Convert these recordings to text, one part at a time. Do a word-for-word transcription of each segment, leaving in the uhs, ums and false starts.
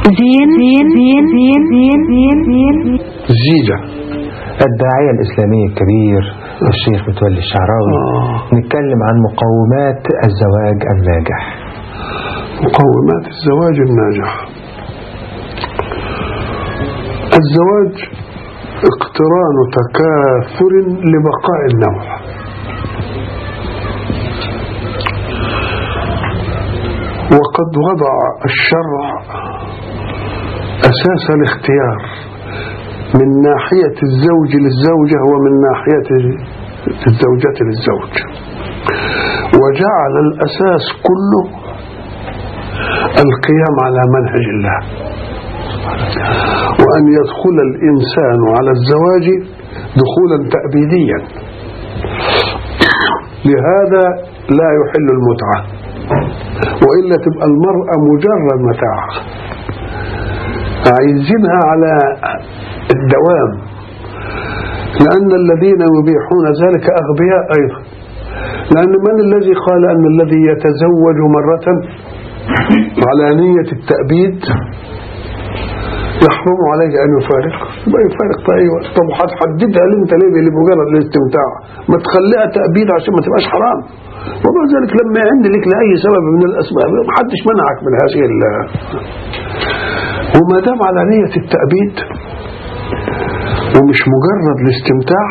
زين زين زين زين زين زين زين زيجة الداعية الإسلامي الكبير الشيخ متولي الشعراوي. آه. نتكلم عن مقومات الزواج الناجح. مقومات الزواج الناجح. الزواج اقتران تكاثر لبقاء النوع. وقد وضع الشرع أساس الاختيار من ناحية الزوج للزوجة ومن ناحية الزوجة للزوج، وجعل الأساس كله القيام على منهج الله، وأن يدخل الإنسان على الزواج دخولا تأبيديا. لهذا لا يحل المتعة، وإلا تبقى المرأة مجرد متاع، عايزينها على الدوام، لأن الذين يبيحون ذلك أغبياء أيضا. لأن من الذي قال أن الذي يتزوج مرة على نية التأبيد يحرم عليه أن يفارق؟ ما يفارق في أي وقت. طب هتحددها ليه انت ليه لمجرد الاستمتاع؟ ما تخليها تأبيد عشان ما تبقاش حرام. ومع ذلك لما يعند لك لأي سبب من الأسباب ما حدش منعك من هذه ال وما دام على نية التأبيد ومش مجرد الاستمتاع،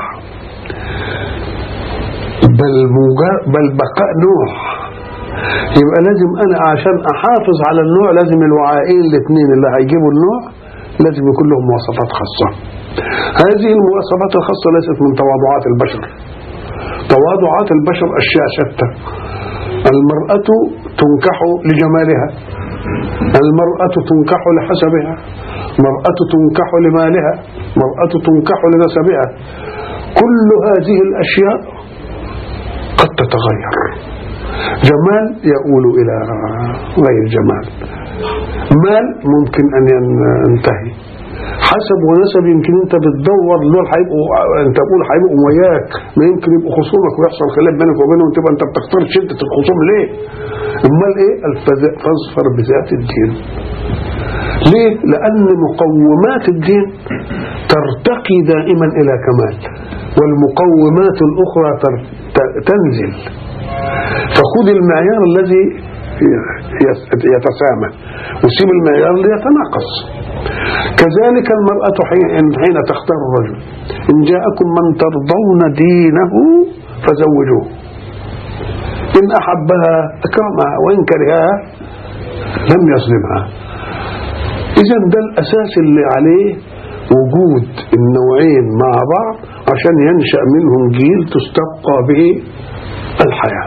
بل مجرد بل بقاء نوع، يبقى لازم أنا عشان أحافظ على النوع لازم الوعائين الاثنين اللي هيجيبوا النوع لازم يكون لهم مواصفات خاصة. هذه المواصفات الخاصة ليست من تواضعات البشر. تواضعات البشر أشياء شتى. المرأة تنكح لجمالها، المرأة تنكح لحسبها، المرأة تنكح لمالها، المرأة تنكح لنسبها. كل هذه الأشياء قد تتغير. جمال يؤول إلى غير جمال، مال ممكن أن ينتهي، حسب ونسب يمكن انت بتدور دول هيبقوا انت بقول هيبقوا وياك، ما يمكن يبقوا خصومك ويحصل خلاف بينك وبينهم تبقى انت بتختار شدة الخصوم ليه؟ امال ايه؟ فاظفر بذات الدين. ليه؟ لأن مقومات الدين ترتقي دائما إلى كمال، والمقومات الأخرى تنزل. فخذ المعيار الذي يتسامى وسيب المعيار اللي يتناقص. كذلك المرأة حين تختار الرجل، إن جاءكم من ترضون دينه فزوجوه، إن أحبها أكرمها وإن كرهها لم يظلمها. إذن ده الأساس اللي عليه وجود النوعين مع بعض عشان ينشأ منهم جيل تستبقى به الحياة.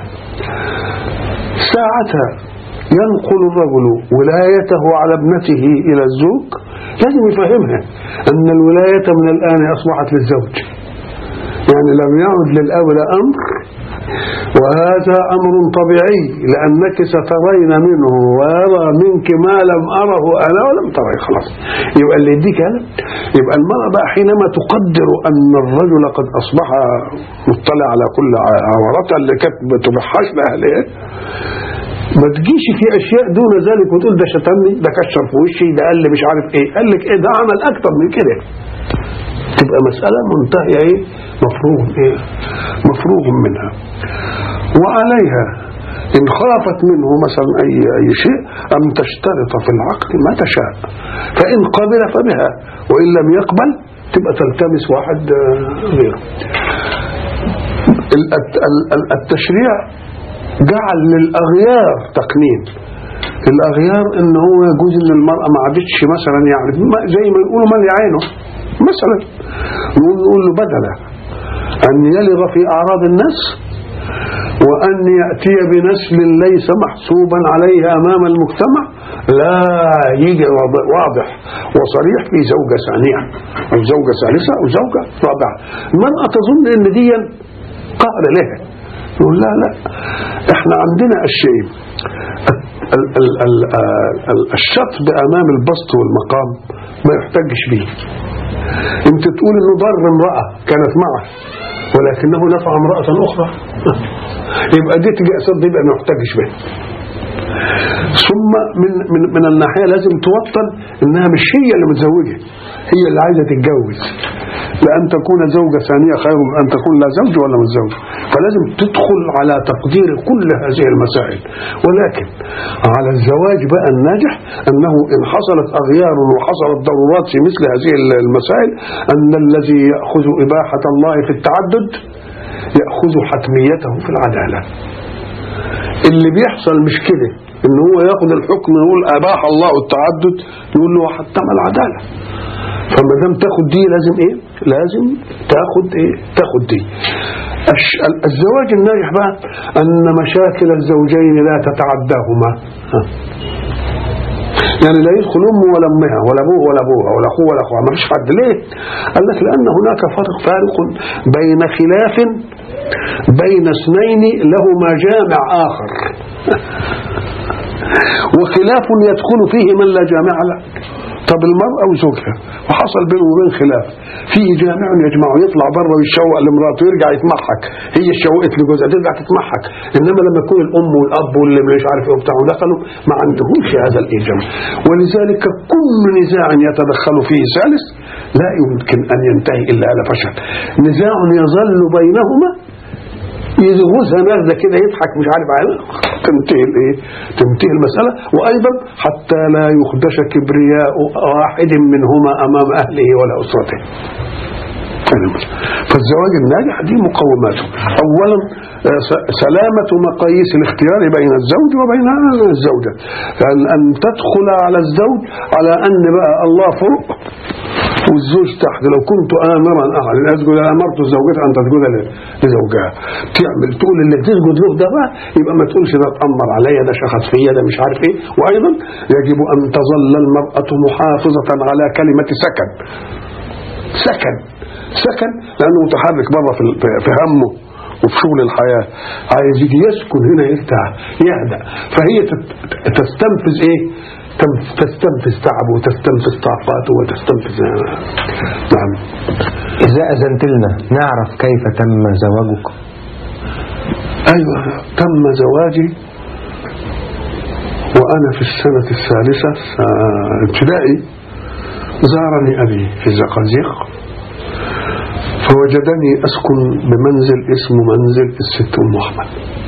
ساعتها ينقل الرجل ولايته على ابنته إلى الزوج، لازم يفهمها أن الولاية من الآن أصبحت للزوج، يعني لم يعد للأب أمر، وهذا أمر طبيعي لأنك سترين منه ويرى منك ما لم أره أنا ولم تري. خلاص يبقى اللي يديك هذا. يبقى المرأة بقى حينما تقدر أن الرجل قد أصبح مطلع على كل عوراتها اللي كانت بتبحاش لأهلها، ما تجيش في أشياء دون ذلك وتقول ده شتمني، ده كشر في وشي، ده قال لي مش عارف إيه، قال لك إيه، ده عمل أكتر من كده. تبقى مسألة منتهية إيه؟ مفروغ إيه؟ مفروغ منها. وعليها إن خافت منه مثلا أي أي شيء أن تشترط في العقد ما تشاء، فإن قبل فبها، وإن لم يقبل تبقى تلتمس واحد غيره. التشريع جعل للأغيار تقنين. الأغيار إن هو يجوز إن المرأة ما عادتش مثلا يعني زي ما يقولوا مالي عينه مثلا، نقول له بدلا أن يلغ في أعراض الناس وأن يأتي بنسل ليس محسوبا عليه أمام المجتمع، لا يجي واضح وصريح في زوجة ثانية أو زوجة ثالثة أو زوجة رابعة. المرأة تظن إن دي قهر لها، يقول لا لا، احنا عندنا الشيء الشطب أمام البسط والمقام ما يحتجش به. انت تقول انه ضر امرأة كانت معه ولكنه نفع امرأة اخرى، يبقى دي تجي قصد يبقى ما يحتجش به. ثم من من من الناحيه لازم توطن انها مش هي اللي متزوجه، هي اللي عايزه تتجوز، لأن تكون زوجة ثانية خير من أن تكون لا زوج ولا مش زوج. فلازم تدخل على تقدير كل هذه المسائل. ولكن على الزواج بقى الناجح أنه إن حصلت أغيار وحصلت ضرورات في مثل هذه المسائل أن الذي يأخذ إباحة الله في التعدد يأخذ حتميته في العدالة. اللي بيحصل مش كده، إن هو يأخذ الحكم يقول أباح الله التعدد، يقول له حتم العدالة. فما دام تاخد دي لازم ايه؟ لازم تاخد ايه؟ تاخد دي. الزواج الناجح بقى ان مشاكل الزوجين لا تتعداهما. يعني لا يدخل امه ولا امها ولا ابوه ولا ابوها ولا اخوه ولا اخوها، ما فيش حد. ليه؟ قال لك لان هناك فرق فارق بين خلاف بين اثنين لهما جامع اخر وخلاف يدخل فيه من لا جامع له. طب المرأة وزوجها وحصل بينهم وبين خلاف، فيه جامع يجمعه، يطلع بره ويشوق لمراته ويرجع يتمحك، هي شوقت لجوزها ترجع تتمحك. انما لما يكون الام والاب واللي مش عارف ايه وبتاع دخلوا ما عندهمش هذا الايجام. ولذلك كل نزاع يتدخل فيه ثالث لا يمكن ان ينتهي الا على فشل. نزاع يظل بينهما يزغزها نغزة كده يضحك مش عارف عنها تنتهي الايه؟ تنتهي المسألة. وأيضا حتى لا يخدش كبرياء واحد منهما أمام أهله ولا أسرته. فالزواج الناجح دي مقوماته. أولا سلامة مقاييس الاختيار بين الزوج وبين الزوجة، أن تدخل على الزوج على أن بقى الله فوق والزوج تحت. لو كنت آمرا أحد أن أسجد أمرت زوجتها أن تسجد لزوجها، تعمل تقول اللي تسجد له ده بقى يبقى ما تقولش ده اتأمر عليا، ده شخص فيا، ده مش عارف إيه. وأيضا يجب أن تظل المرأة محافظة على كلمة سكن. سكن سكن لأنه متحرك بره في في همه وفي شغل الحياة، عايز يجي يسكن هنا يرتاح يهدأ. فهي تستنفذ إيه؟ تستنفذ تعبه وتستنفذ طاقاته وتستنفذ. نعم. إذا أذنت لنا نعرف كيف تم زواجك؟ أيوة تم زواجي وأنا في السنة الثالثة ابتدائي. زارني أبي في الزقازيق فوجدني أسكن بمنزل اسمه منزل الست أم أحمد.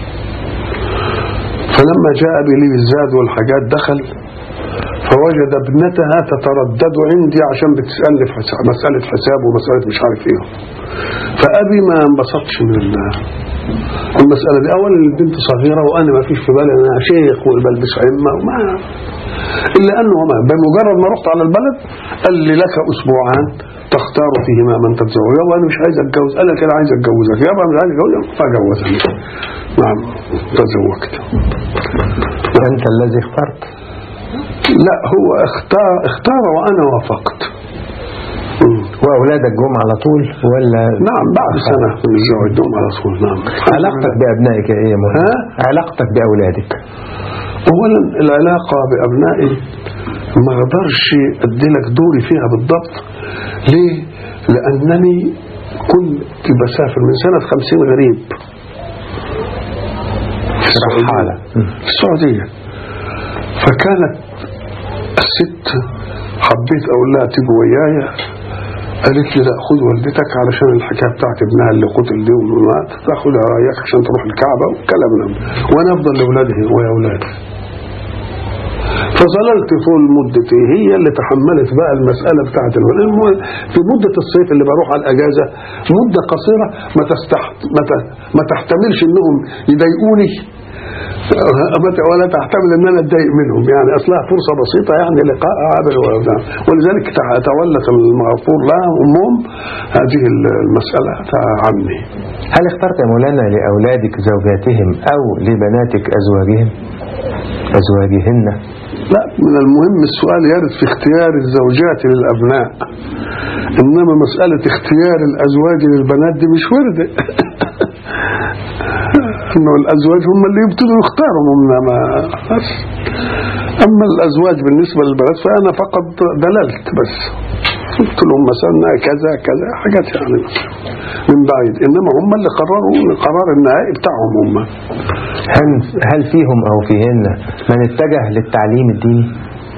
فلما جاء أبي لي بالزاد والحاجات دخل فوجد ابنتها تتردد عندي عشان بتسألني في حساب مسألة حساب ومسألة مش عارف ايه. فأبي ما انبسطش من المسألة دي. أولا البنت صغيرة وأنا ما فيش في بالي أنا شيخ وبلبس عمة وما إلا أنه ما بمجرد ما رحت على البلد قال لي لك أسبوعان تختار فيهما من تتزوجها وأنا مش عايز أتجوز. قال لك أنا عايز أتجوزك يابا مش عايز أتجوزك فجوزني. نعم تزوجت. أنت الذي اخترت؟ لا هو اختار اختار وأنا وافقت. وأولادك جم على طول ولا؟ نعم بعد سنة من الزواج جم على طول. نعم. علاقتك بأبنائك ايه يا مولانا؟ علاقتك بأولادك؟ أولا العلاقة بأبنائي ما اقدرش أديلك دوري فيها بالضبط. ليه؟ لأنني كنت بسافر من سنة خمسين غريب في السعودية. في السعودية فكانت الست حبيت أقول لها تيجي ويايا، قالت لي لا خذ والدتك علشان الحكايه بتاعت ابنها اللي قتل دي ومات تاخدها رايك عشان تروح الكعبه والكلام ده، وانا افضل لاولادي ويا اولادي. فظللت طول مدتي هي اللي تحملت بقى المساله بتاعت الولاد. في مده الصيف اللي بروح على الاجازه مده قصيره ما تستحت ما تحتملش انهم يضايقوني ولا تحتمل ان انا اتضايق منهم، يعني اصلها فرصه بسيطه يعني لقاء عابر. ولذلك تولت المغفور لها امهم هذه المساله عني. هل اخترت يا مولانا لاولادك زوجاتهم او لبناتك ازواجهم ازواجهن؟ لا، من المهم السؤال يرد في اختيار الزوجات للابناء، انما مساله اختيار الازواج للبنات دي مش ورده. انه الازواج هم اللي يبتدوا يختاروا منما بس. اما الازواج بالنسبه للبنات فانا فقط دللت بس. قلت لهم مثلا كذا كذا حاجات يعني من بعيد، إنما هم اللي قرروا القرار النهائي بتاعهم هم. هل هل فيهم أو فيهن من اتجه للتعليم الديني؟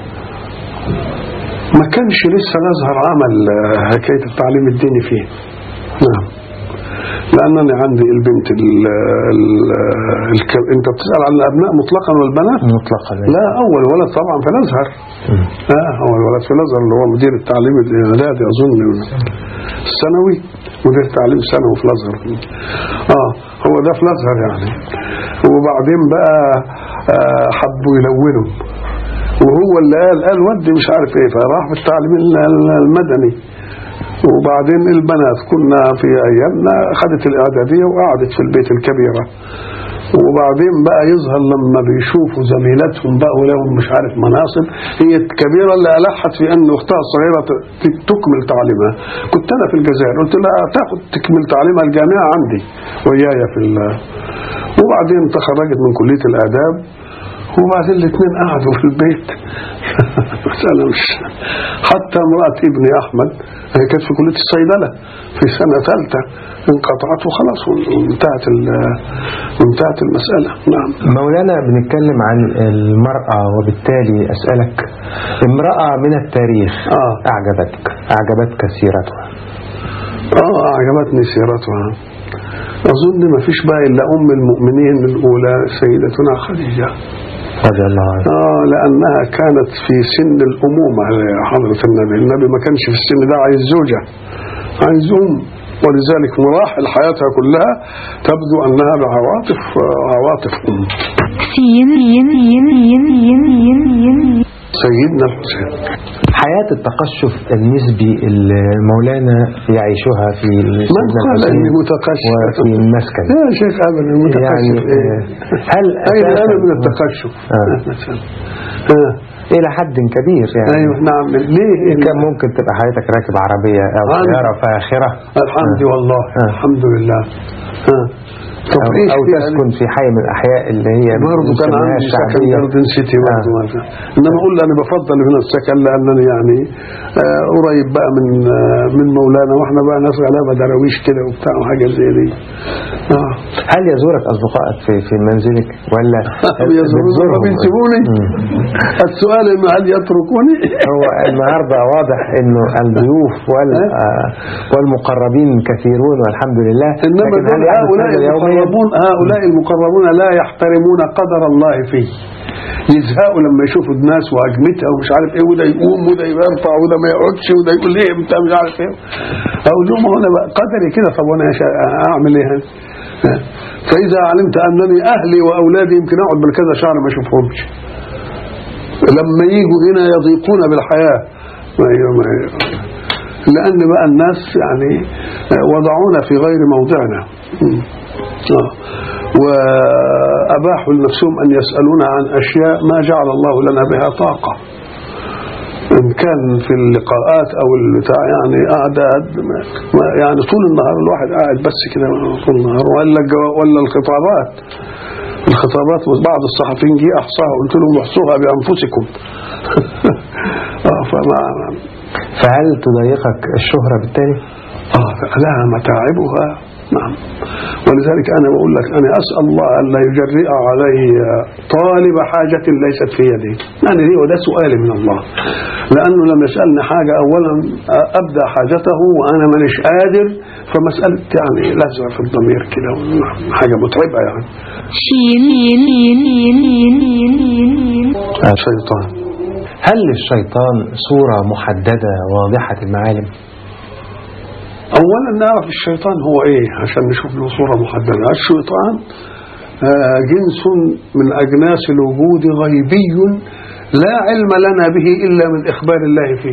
ما كانش لسه الأزهر عمل حكاية التعليم الديني فيه. نعم. لأنني عندي البنت ال ال ال أنت بتسأل عن الأبناء مطلقا والبنات؟ مطلقا. لا، أول ولد طبعا في الأزهر. لا، أول ولد في الأزهر اللي هو مدير التعليم الإعدادي أظن الثانوي، مدير تعليم ثانوي في الأزهر. آه هو ده في الأزهر يعني. وبعدين بقى آه حبوا يلونوا، وهو اللي قال قال ودي مش عارف ايه، فراح في التعليم المدني. وبعدين البنات كنا في ايامنا خدت الاعداديه وقعدت في البيت الكبيره، وبعدين بقى يظهر لما بيشوفوا زميلاتهم بقى ولهم مش عارف مناصب، هي الكبيره اللي الحت في ان اختها الصغيره تكمل تعليمها. كنت انا في الجزائر قلت لها تاخد تكمل تعليمها الجامعه عندي ويايا في ال وبعدين تخرجت من كليه الاداب، وبعدين الاثنين قعدوا في البيت. مسألة مش حتى امرأة ابني أحمد هي كانت في كلية الصيدلة في سنة ثالثة انقطعت وخلاص وانتهت وانتهت المسألة. نعم. مولانا بنتكلم عن المرأة، وبالتالي أسألك امرأة من التاريخ آه. أعجبتك أعجبتك سيرتها؟ آه أعجبتني سيرتها. أظن ما فيش بقى إلا أم المؤمنين الأولى سيدتنا خديجة رضي الله عنها. آه لأنها كانت في سن الأمومة حضرة النبي. النبي ما كانش في السن ده عايز زوجة، عايز أم، ولذلك مراحل حياتها كلها تبدو أنها بعواطف عواطف أم. سيدنا الحسين. حياة التقشف النسبي اللي مولانا يعيشها في من قال أني متقشف وفي المسكن يا شيخ أبدا متقشف يعني إيه؟ هل أين أنا من التقشف آه. آه. إلى حد كبير يعني. أيوة نعم. ليه كان ممكن تبقى حياتك راكب عربية أو سيارة فاخرة الحمد آه. والله آه. الحمد لله آه. أو, أو تسكن في حي من الأحياء اللي هي برضه كان عندي سكن جاردن سيتي برضه آه. إنما أقول أنا بفضل هنا السكن لأنني يعني آه قريب بقى من آه من مولانا، وإحنا بقى ناس غلابة دراويش كده وبتاع وحاجة زي دي. آه. هل يزورك أصدقائك في في منزلك ولا يزوروني ولا بيسيبوني؟ السؤال إنه هل يتركوني؟ هو النهارده واضح إنه الضيوف وال آه والمقربين كثيرون والحمد لله. إنما هؤلاء المقربون هؤلاء المقربون لا يحترمون قدر الله فيه، يزهقوا لما يشوفوا الناس وهجمتها ومش عارف ايه، وده يقوم وده يرفع وده ما يقعدش وده يقول ليه انت مش عارف ايه. اقول لهم انا بقى قدري كده، طب وانا اعمل ايه؟ فاذا علمت انني اهلي واولادي يمكن اقعد بالكذا شهر ما اشوفهمش، لما يجوا هنا يضيقون بالحياه لان بقى الناس يعني وضعونا في غير موضعنا. آه. وأباحوا لنفسهم أن يسألونا عن أشياء ما جعل الله لنا بها طاقة، إن كان في اللقاءات أو البتاع يعني أعداد يعني طول النهار الواحد قاعد بس كده طول النهار، ولا ولا الخطابات الخطابات وبعض الصحفيين جي أحصاها قلت لهم احصوها بأنفسكم. آه فما فهل تضايقك الشهرة بالتالي؟ آه لها متاعبها. نعم. ولذلك أنا بقول لك أنا أسأل الله أن لا يجرئ علي طالب حاجة ليست في يدي، يعني هو ده سؤالي من الله، لأنه لما يسألني حاجة أولا أبدأ حاجته وأنا مانيش قادر، فمسألة يعني لزع في الضمير كده حاجة متعبة يعني. الشيطان. هل للشيطان صورة محددة واضحة المعالم؟ أولا نعرف الشيطان هو إيه عشان نشوف له صورة محددة. الشيطان جنس من أجناس الوجود غيبي لا علم لنا به إلا من إخبار الله فيه،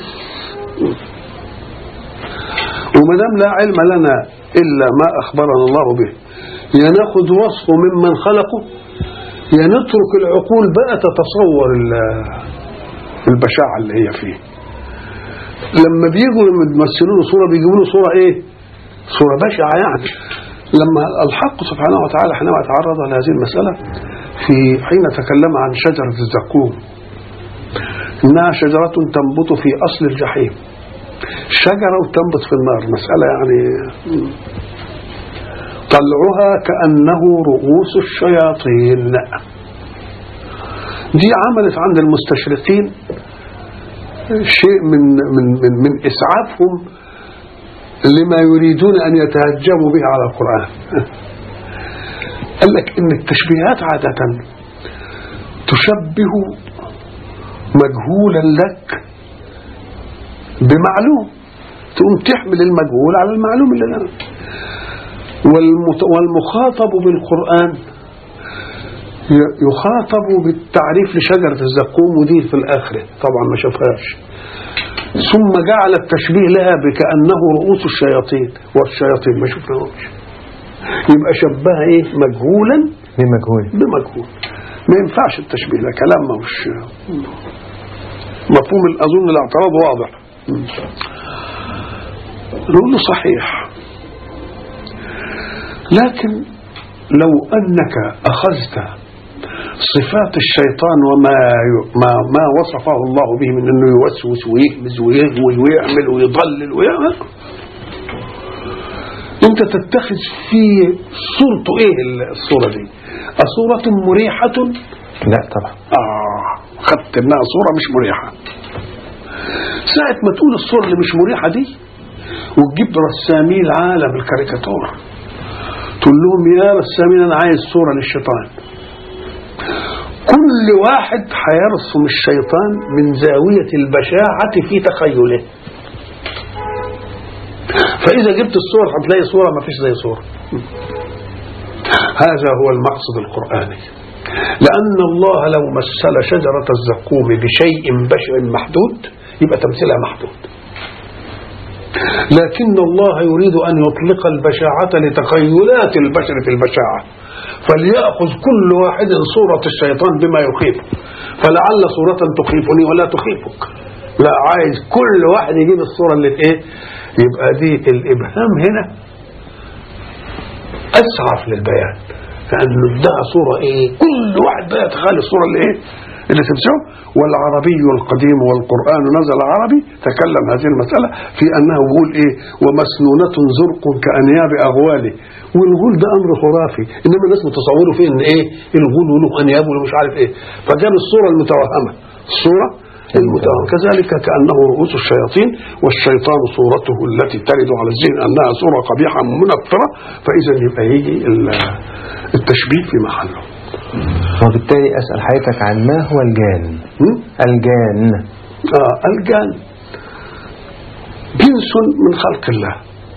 ومدام لا علم لنا إلا ما أخبرنا الله به، يا ناخذ وصفه ممن خلقه يا نترك العقول بقى تتصور البشاعة اللي هي فيه. لما بيجوا لما يمثلوا له صورة بيجيبوا له صورة ايه؟ صورة بشعة يعني. لما الحق سبحانه وتعالى حينما تعرض لهذه المسألة في حين تكلم عن شجرة الزقوم إنها شجرة تنبت في أصل الجحيم شجرة وتنبت في النار، مسألة يعني طلعها كأنه رؤوس الشياطين. دي عملت عند المستشرقين شيء من من من, من إسعافهم لما يريدون أن يتهجموا به على القرآن. قال لك إن التشبيهات عادة تشبه مجهولا لك بمعلوم، تقوم تحمل المجهول على المعلوم اللي لنا. والمخاطب بالقرآن يخاطب بالتعريف لشجرة الزقوم، ودي في الآخرة طبعا ما شافهاش، ثم جعل التشبيه لها بكأنه رؤوس الشياطين، والشياطين ما شفناهمش، يبقى شبهها ايه؟ مجهولا بمجهول بمجهول. ما ينفعش التشبيه ده، كلام مش مفهوم. أظن الاعتراض واضح. نقول له صحيح، لكن لو أنك أخذت صفات الشيطان وما ما ما وصفه الله به من أنه يوسوس ويهمز ويغوي ويعمل ويضلل ويعمل، أنت تتخذ في صورته إيه الصورة دي؟ الصورة مريحة؟ لا طبعا. آه خدت إنها صورة مش مريحة. ساعة ما تقول الصورة اللي مش مريحة دي وتجيب رسامي العالم الكاريكاتور تقول لهم يا رسامين أنا عايز صورة للشيطان، كل واحد هيرسم الشيطان من زاوية البشاعة في تخيله، فإذا جبت الصور هتلاقي صورة ما فيش زي صورة. هذا هو المقصد القرآني، لأن الله لو مثل شجرة الزقوم بشيء بشع محدود يبقى تمثيلها محدود، لكن الله يريد أن يطلق البشاعة لتخيلات البشر في البشاعة، فليأخذ كل واحد صورة الشيطان بما يخيفه، فلعل صورة تخيفني ولا تخيفك، لا عايز كل واحد يجيب الصورة اللي ايه. يبقى دي الإبهام هنا أسعف للبيان، لأنه ادها صورة ايه، كل واحد بقى يتخيل الصورة اللي ايه اللي تمسعه. والعربي القديم والقرآن نزل عربي تكلم هذه المسألة في أنه بيقول إيه ومسنونة زرق كأنياب أغواله، والغول ده أمر خرافي، إنما الناس متصوروا فيه إن إيه الغول وله أنياب ومش عارف إيه، فجاب الصورة المتوهمة، الصورة المتوهمة. كذلك كأنه رؤوس الشياطين، والشيطان صورته التي ترد على الذهن أنها صورة قبيحة منفرة، فإذا يبقى يجي التشبيه في محله. وبالتالي أسأل حضرتك عن ما هو الجان؟ الجان آه الجان جنس من خلق الله،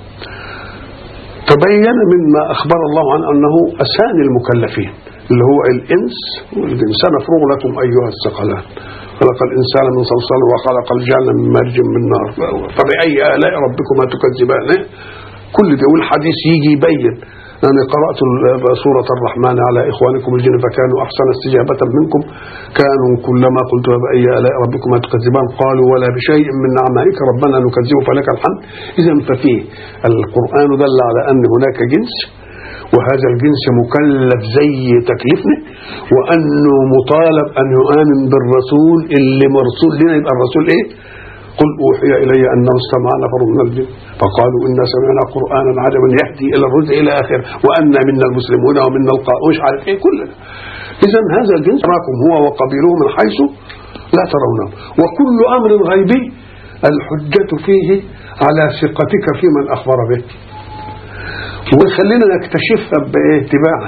تبين مما أخبر الله عن أنه أسان المكلفين اللي هو الإنس والجن. سنفرغ لكم أيها الثقلان، خلق الإنسان من صلصال وخلق الجان من مارج من نار، فبأي آلاء ربكما تكذبان. كل ده والحديث يجي يبين. أنا قرأت سورة الرحمن على إخوانكم الجن فكانوا أحسن استجابة منكم، كانوا كلما قلت بأي آلاء ربكما تكذبان قالوا ولا بشيء من نعمائك ربنا نكذب فلك الحمد. إذا ففيه القرآن دل على أن هناك جنس، وهذا الجنس مكلف زي تكليفنا، وأنه مطالب أن يؤمن بالرسول اللي مرسول لنا. يبقى الرسول إيه؟ قل أوحي إلي أنه استمع نفر من الجن فقالوا إنا سمعنا قرآنا عجبا يهدي إلى الرشد إلى آخر وأنا منا المسلمون ومنا القائمون عارف إيه كلنا. إذا هذا الجنس راكم هو وقبيله من حيث لا ترونه. وكل أمر غيبي الحجة فيه على ثقتك في من أخبر به، وخلينا نكتشفها باتباعها.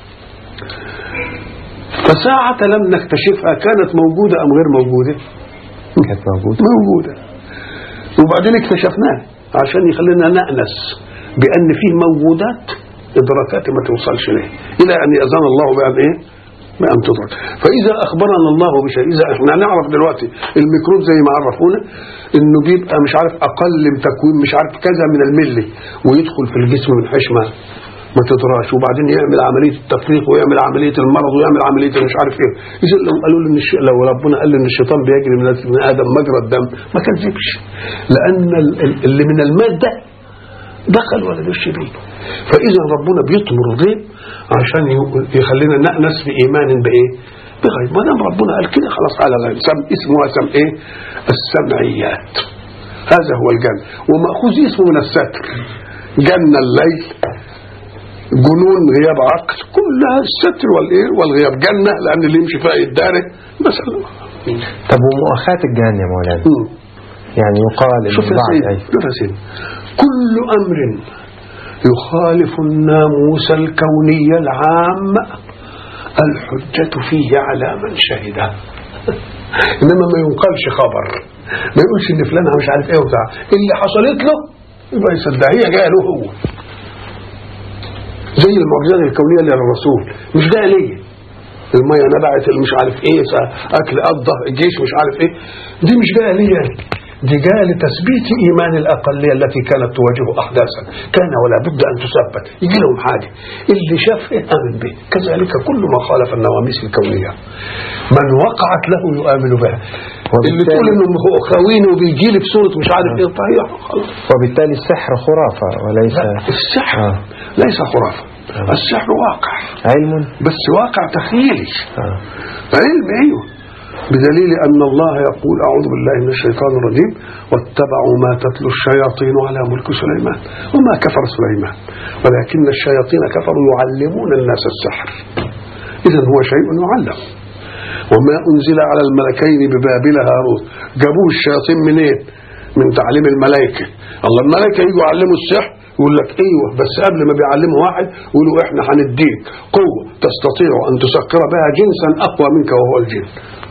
فساعة لم نكتشفها كانت موجودة أم غير موجودة؟ كانت موجودة موجودة وبعدين اكتشفناها عشان يخلينا نأنس بأن فيه موجودات إدراكات ما توصلش ليه إلى أن يأذن الله بأن إيه؟ بأن تدرك. فإذا أخبرنا الله بشيء، إذا إحنا نعرف دلوقتي الميكروب زي ما عرفونا إنه بيبقى مش عارف أقل من تكوين مش عارف كذا من الملي ويدخل في الجسم من حشمة ما تدراش، وبعدين يعمل عملية التفريق ويعمل عملية المرض ويعمل عملية مش عارف ايه. إذا لو قالوا لي لو ربنا قال لي ان الشيطان بيجري من آدم مجرى الدم ما كذبش، لأن اللي من المادة دخل ولا دش بيه. فإذا ربنا بيطمر الغيب عشان يخلينا نأنس بإيمان بإيه؟ بغيب. ما دام ربنا قال كده خلاص على غيب. سم اسمها سم إيه؟ السمعيات. هذا هو الجنة، ومأخوذ اسمه من الستر. جنة الليل، جنون غياب عقل، كلها الستر والايه والغياب. جنة لأن اللي يمشي فيها يداره مثلا. طب ومؤاخاة الجهنم يا مولانا؟ يعني يقال شوف يا سيدي، شوف يا سيدي، كل أمر يخالف الناموس الكوني العام الحجة فيه على من شهده. إنما ما ينقلش خبر، ما يقولش إن فلان مش عارف إيه وبتاع، اللي حصلت له يبقى يصدق، هي جايه له هو. زي المعجزات الكونية اللي على الرسول، مش جايه ليه. المية نبعت، اللي مش عارف إيه، أكل قضى، الجيش مش عارف إيه، دي مش جايه ليه، دي جاء لتثبيت إيمان الأقلية التي كانت تواجه أحداثا، كان ولا بد أن تثبت، يجي لهم حاجة اللي شافه آمن به. كذلك كل ما خالف النواميس الكونية من وقعت له يؤمن بها. اللي تقول إنه هو خوين وبيجي لي بصورة مش عارف إيه، طيب خلاص. وبالتالي السحر خرافة وليس السحر آه. ليس خرافة، آه. السحر واقع، علم، بس واقع تخيلي، آه. علم. أيوه، بدليل أن الله يقول أعوذ بالله من الشيطان الرجيم واتبعوا ما تتلو الشياطين على ملك سليمان وما كفر سليمان ولكن الشياطين كفروا يعلمون الناس السحر. إذن هو شيء يعلم. وما أنزل على الملكين ببابل هاروت، جابوه الشياطين منين؟ من تعليم الملائكة. الله الملائكة يجوا يعلموا السحر، يقول لك ايوه، بس قبل ما بيعلموا واحد يقولوا احنا هنديك قوة تستطيع أن تسكر بها جنسا أقوى منك وهو الجن.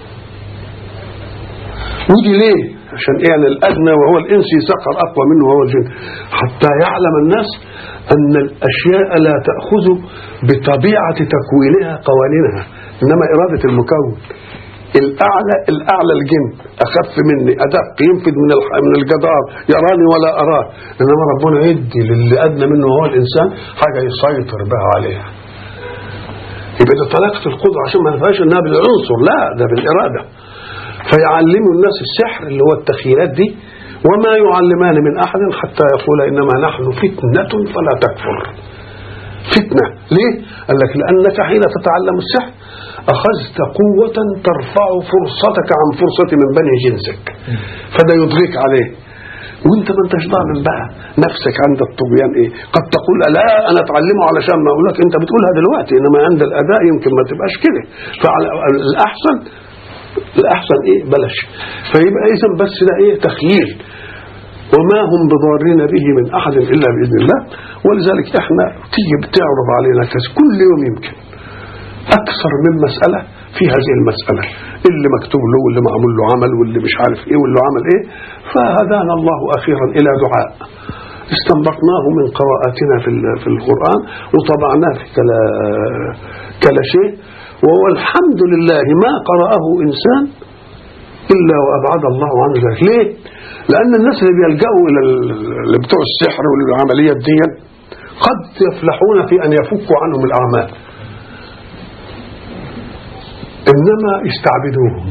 ودي ليه؟ عشان يعني الأدنى وهو الإنس يسخر أقوى منه وهو الجن، حتى يعلم الناس أن الأشياء لا تأخذ بطبيعة تكوينها قوانينها، إنما إرادة المكون. الأعلى الأعلى الجن أخف مني، أدق، ينفذ من من الجدار، يراني ولا أراه، إنما ربنا يدي للي أدنى منه وهو الإنسان حاجة يسيطر بها عليها. يبقى ده طلاقة القدرة، عشان ما نفهمش إنها بالعنصر، لا، ده بالإرادة. فيعلموا الناس السحر اللي هو التخيلات دي، وما يعلمان من أحد حتى يقول إنما نحن فتنة فلا تكفر. فتنة ليه؟ قال لك لأنك حين تتعلم السحر أخذت قوة ترفع فرصتك عن فرصة من بني جنسك، فده يضغيك عليه، وانت ما انتش ضامن بقى نفسك عند الطغيان ايه. قد تقول لا انا اتعلمه علشان ما اقول لك انت بتقولها دلوقتي، انما عند الاداء يمكن ما تبقاش كده، فالاحسن الأحسن إيه بلاش. فيبقى إذن بس ده إيه تخييل، وما هم بضارين به من أحد إلا بإذن الله. ولذلك إحنا تيجي بتعرض علينا كل يوم يمكن أكثر من مسألة في هذه المسألة، اللي مكتوب له واللي معمول له عمل واللي مش عارف إيه واللي عمل إيه. فهدانا الله أخيرا إلى دعاء استنبطناه من قراءاتنا في في القرآن وطبعناه في كلا كلا شيء، وهو الحمد لله ما قرأه إنسان إلا وأبعد الله عنه ذلك. ليه؟ لأن الناس اللي بيلجأوا إلى اللي بتوع السحر والعمليات دي قد يفلحون في أن يفكوا عنهم الأعمال، إنما يستعبدوهم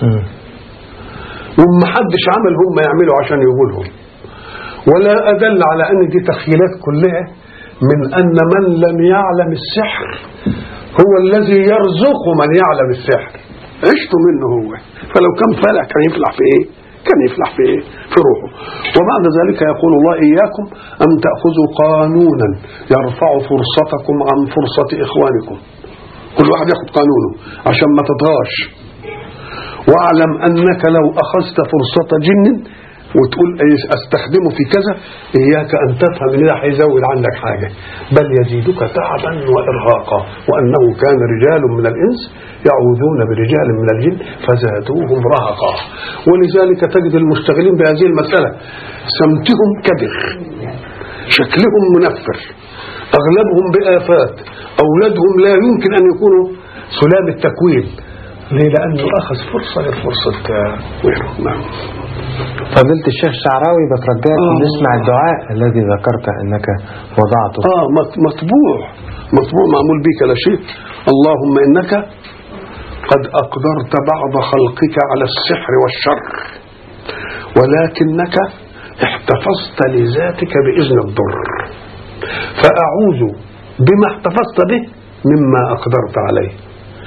ومحدش عمل هم يعملوا عشان يقولهم. ولا أدل على أن دي تخيلات كلها من أن من لم يعلم السحر هو الذي يرزق من يعلم السحر، عشته منه هو. فلو كان فلح كان يفلح في ايه؟ كان يفلح في ايه؟ في روحه. وبعد ذلك يقول الله إياكم أن تأخذوا قانونا يرفع فرصتكم عن فرصة إخوانكم. كل واحد يأخذ قانونه عشان ما تطغاش. واعلم أنك لو أخذت فرصة جن وتقول استخدمه في كذا، إياك أن تفهم إن ده هيزود عندك حاجة، بل يزيدك تعبا وإرهاقا، وأنه كان رجال من الإنس يعوذون برجال من الجن فزادوهم رهقا. ولذلك تجد المشتغلين بهذه المسألة سمتهم كدر، شكلهم منفر، أغلبهم بآفات، أولادهم لا يمكن أن يكونوا سلام التكوين. ليه؟ لأنه أخذ فرصة للفرصة غيره. نعم. فضيلة الشيخ الشعراوي بترجاك آه. نسمع الدعاء الذي ذكرت أنك وضعته. آه مطبوع مطبوع معمول بك لا شيء. اللهم إنك قد أقدرت بعض خلقك على السحر والشر، ولكنك احتفظت لذاتك بإذن الضر، فأعوذ بما احتفظت به مما أقدرت عليه.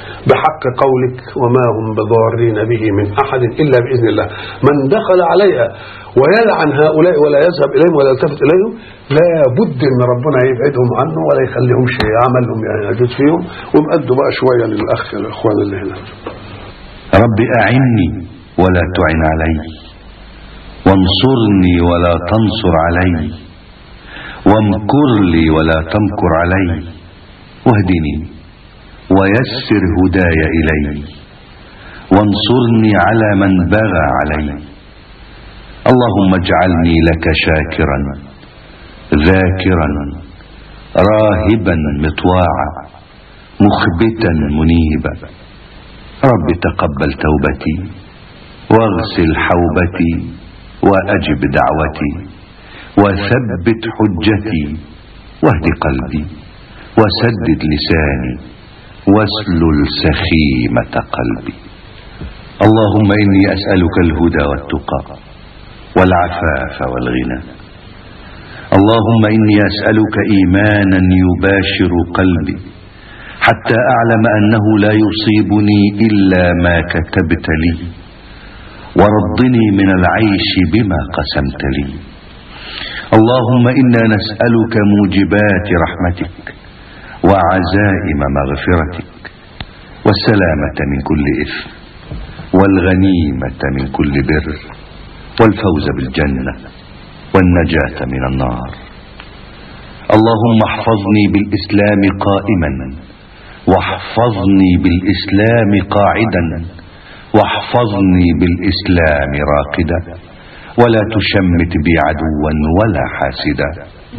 بحق قولك وما هم بضارين به من أحد إلا بإذن الله. من دخل عليها ويلعن هؤلاء ولا يذهب إليهم ولا يلتفت إليهم لا بد أن ربنا يبعدهم عنه ولا يخليهم شيء عملهم يعني يجد فيهم. وبقدوا بقى شوية للأخ الأخوان اللي هنا. رب أعني ولا تعن علي، وانصرني ولا تنصر علي، وامكر لي ولا تمكر علي، واهدني ويسر هداي إلي، وانصرني على من بغى علي. اللهم اجعلني لك شاكرا ذاكرا راهبا مطواعا مخبتا منيبا. رب تقبل توبتي واغسل حوبتي وأجب دعوتي وثبت حجتي واهد قلبي وسدد لساني واسلل سخيمة قلبي. اللهم إني أسألك الهدى والتقى والعفاف والغنى. اللهم إني أسألك إيمانا يباشر قلبي حتى أعلم أنه لا يصيبني إلا ما كتبت لي، ورضني من العيش بما قسمت لي. اللهم إنا نسألك موجبات رحمتك وعزائم مغفرتك والسلامة من كل إثم والغنيمة من كل بر والفوز بالجنة والنجاة من النار. اللهم احفظني بالإسلام قائما، واحفظني بالإسلام قاعدا، واحفظني بالإسلام راقدا، ولا تشمت بي عدوا ولا حاسدا.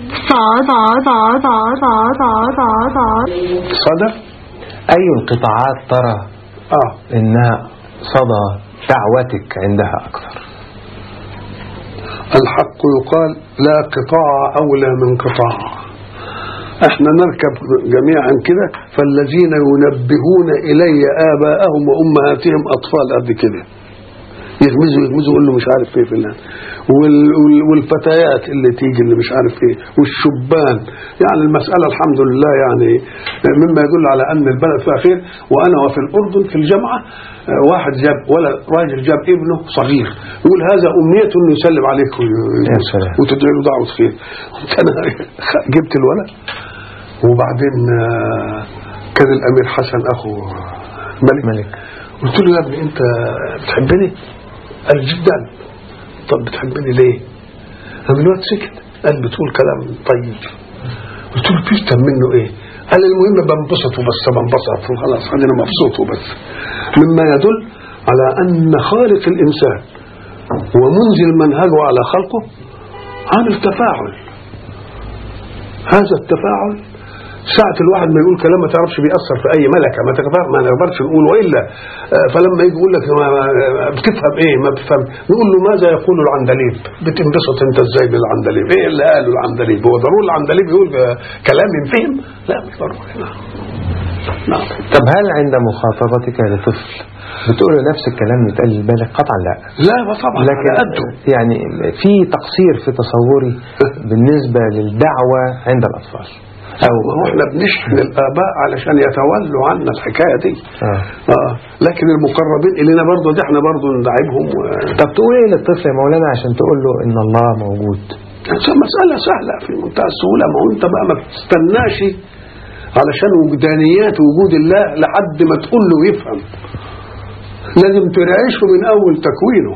صدى أي القطاعات ترى آه. إنها صدى دعوتك عندها أكثر؟ الحق يقال لا قطاع أولى من قطاع. احنا نركب جميعا كده، فالذين ينبهون إلي آباءهم وأمهاتهم أطفال قد كده يغمزوا يغمزوا يقول له مش عارف ايه فلان، والفتيات اللي تيجي اللي مش عارف ايه، والشبان. يعني المسألة الحمد لله يعني مما يدل على أن البلد فيها خير. وأنا وفي الأردن في الجامعة واحد جاب ولا راجل جاب ابنه صغير يقول هذا أمنية إنه يسلم عليك وتدعي له دعوة خير. أنا جبت الولد وبعدين كان الأمير حسن أخو ملك ملك قلت له يا ابني أنت بتحبني؟ قال جدا. طب بتحبني ليه؟ قال الواد سكت، قال بتقول كلام طيب. قلت له بيفتن منه ايه؟ قال المهم بنبسط وبس بنبسط وخلاص انا مبسوط وبس. مما يدل على ان خالق الانسان ومنزل منهجه على خلقه عامل تفاعل. هذا التفاعل ساعة الواحد ما يقول كلام ما تعرفش بيأثر في أي ملكة، ما تقدر ما نقدرش نقول. وإلا فلما يجي يقول لك بتفهم إيه ما بتفهم، نقول له ماذا يقول العندليب؟ بتنبسط أنت إزاي بالعندليب؟ إيه اللي قاله العندليب؟ هو ضروري العندليب يقول كلام ينفهم؟ لا مش ضروري. نعم. طب هل عند مخاطبتك لطفل بتقول له نفس الكلام يتقال للبالغ؟ قطعا لا. لا طبعا. لكن يعني في تقصير في تصوري بالنسبة للدعوة عند الأطفال. أو احنا بنشحن الآباء علشان يتولوا عنا الحكاية دي. آه. آه. لكن المقربين إلينا برضو دي احنا برضو ندعبهم و... طب تقول ايه للطفل يا مولانا عشان تقول له إن الله موجود؟ مسألة سهلة في منتهى السهولة. ما هو انت بقى ما تستناش علشان وجدانيات وجود الله لحد ما تقول له يفهم. لازم ترعيشه من أول تكوينه.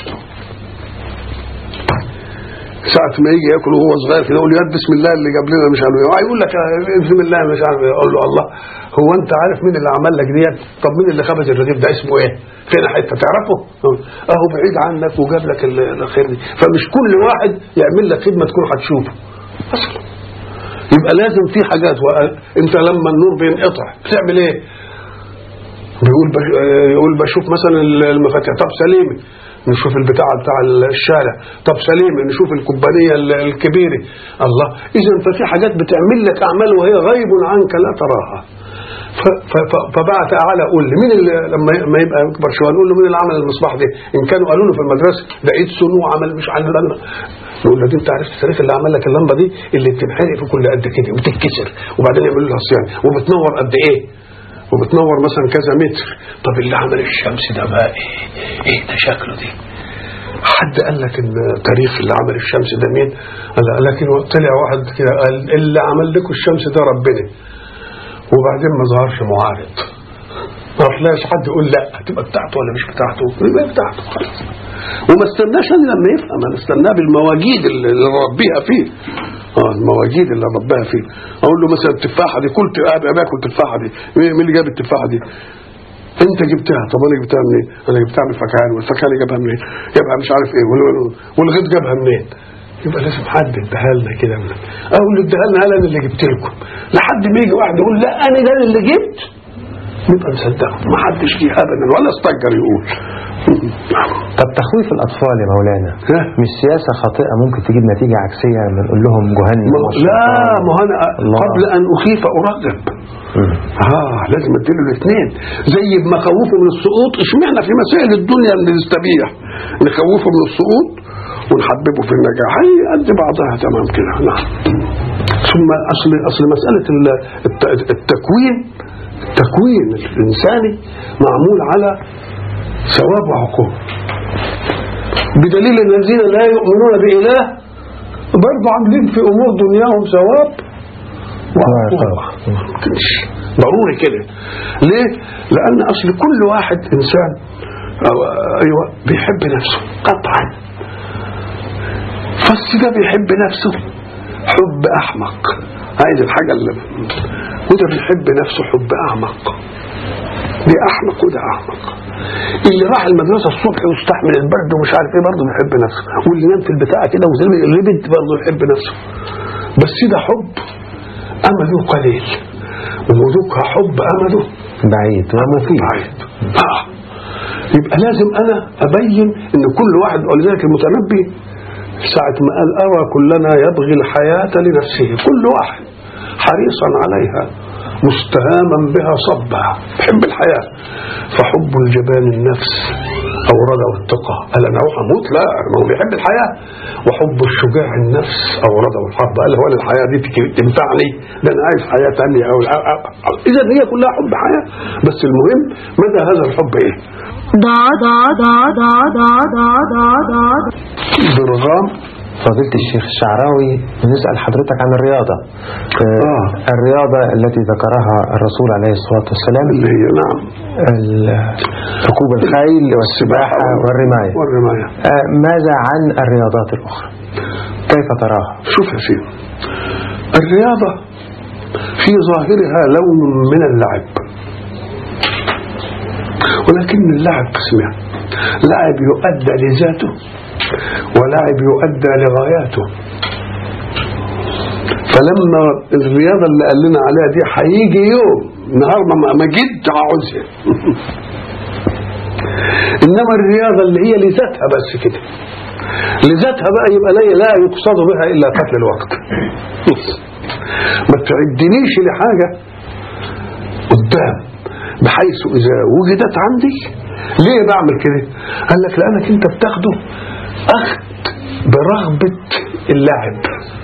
ساعة ما يجي ياكل وهو صغير كده يقول له يا بسم الله اللي جاب لنا مش عارف ايه، يقول لك بسم الله مش عارف ايه. اقول له الله هو انت عارف مين اللي عمل لك ديت؟ طب مين اللي خبز الرغيف ده اسمه ايه؟ فين حته تعرفه؟ اهو بعيد عنك وجاب لك الخير دي. فمش كل واحد يعمل لك خدمه تكون هتشوفه اصلا. يبقى لازم في حاجات. انت لما النور بينقطع بتعمل ايه؟ بيقول بش... يقول بشوف مثلا المفاتيح. طب سليمه نشوف البتاع بتاع الشارع. طب سليم نشوف الكوبانية الكبيرة. الله. إذا ففي حاجات بتعمل لك أعمال وهي غيب عنك لا تراها. فبقى تعالى قول لي مين اللي لما ما يبقى يكبر شويه نقول له مين اللي عمل المصباح ده؟ إن كانوا قالوا له في المدرسة ده إيد سنو عمل مش عارف لنا، نقول له دي أنت عرفت التاريخ اللي عمل لك اللمبة دي اللي بتنحرق في كل قد كده وبتتكسر وبعدين يعملوا لها صيانة وبتنور قد إيه؟ وبتنور مثلا كذا متر. طب اللي عمل الشمس ده بقى ايه؟ ايه ده شكله دي؟ حد قال لك ان تاريخ اللي عمل الشمس ده مين؟ قال لكن طلع واحد كده قال اللي عمل لكم الشمس ده ربنا، وبعدين ما ظهرش معارض، ما طلعش حد يقول لا هتبقى بتاعته ولا مش بتاعته، يبقى بتاعته خلاص. وما استناش انا لما يفهم، انا استناه بالمواجيد اللي ربيها فيه. اه المواجيد اللي ربيها فيه. اقول له مثلا التفاحه دي كلت ابقى باكل التفاحه دي، مين اللي جاب التفاحه دي؟ انت جبتها. طب انا جبتها منين؟ انا جبتها من الفكهاني، والفكهاني جابها منين؟ جابها مش عارف ايه، والغيط جابها منين؟ يبقى لازم حد اداها لنا كده، اقول له اداها لنا انا اللي جبت لكم، لحد ما يجي واحد يقول لا انا ده اللي جبت، نبقى نصدقه. ما حدش فيه ابدا ولا استجر يقول. طب تخويف الاطفال يا مولانا مش سياسه خاطئه ممكن تجيب نتيجه عكسيه لما نقول لهم جهنم؟ لا ما انا قبل ان اخيف ارغب. اه لازم اديله الاثنين، زي ما خوفه من السقوط. اشمعنى في مسائل الدنيا اللي نستبيح نخوفه من السقوط ونحببه في النجاح؟ هي قد بعضها تمام كده. نعم. ثم اصل اصل مساله التكوين التكوين الانساني معمول على ثواب وعقوب، بدليل ان الذين لا يؤمنون بإله برضه عاملين في امور دنياهم ثواب وعقوب. ضروري كده. ليه؟ لان اصل كل واحد انسان ايوه بيحب نفسه قطعا، بس ده بيحب نفسه حب احمق، عايز الحاجه اللي، وده بيحب نفسه حب اعمق. دي احمق وده احمق. اللي راح المدرسه الصبح ويستحمل البرد ومش عارف ايه برضه بيحب نفسه، واللي نام في البتاع كده وزي الربد برضه بيحب نفسه. بس ده حب امله قليل، وذوق حب امله بعيد ومفيد. بعيد. آه. يبقى لازم انا ابين ان كل واحد، ولذلك المتنبي ساعه ما قال ارى كلنا يبغي الحياه لنفسه، كل واحد حريصا عليها مستهاما بها صبا، بحب الحياة. فحب الجبان النفس أورده التقى، قال أنا أروح أموت؟ لا، ما هو بيحب الحياة. وحب الشجاع النفس أورده الحرب، قال هو الحياة دي تنفعني؟ ده أنا عايز حياة تانية. أو إذا هي كلها حب حياة، بس المهم مدى هذا الحب إيه؟ دا دا دا دا دا دا دا دا برغام. فضيلة الشيخ الشعراوي نسأل حضرتك عن الرياضة. آه. الرياضة التي ذكرها الرسول عليه الصلاة والسلام اللي هي نعم ركوب الخيل والسباحة والرماية. والرماية. آه ماذا عن الرياضات الأخرى؟ كيف تراها؟ شوف يا سيدي، الرياضة في ظاهرها لون من اللعب، ولكن اللعب قسمين: لعب يؤدى لذاته، ولاعب يؤدى لغاياته. فلما الرياضة اللي قال لنا عليها دي هيجي يوم نهار ما جد عاوزها انما الرياضة اللي هي لذاتها بس كده، لذاتها بقى يبقى لا يقصد بها الا قتل الوقت. ما تعدنيش لحاجة قدام بحيث اذا وجدت عندي. ليه بعمل كده؟ قال لك لانك انت بتاخده أخذ برغبة اللاعب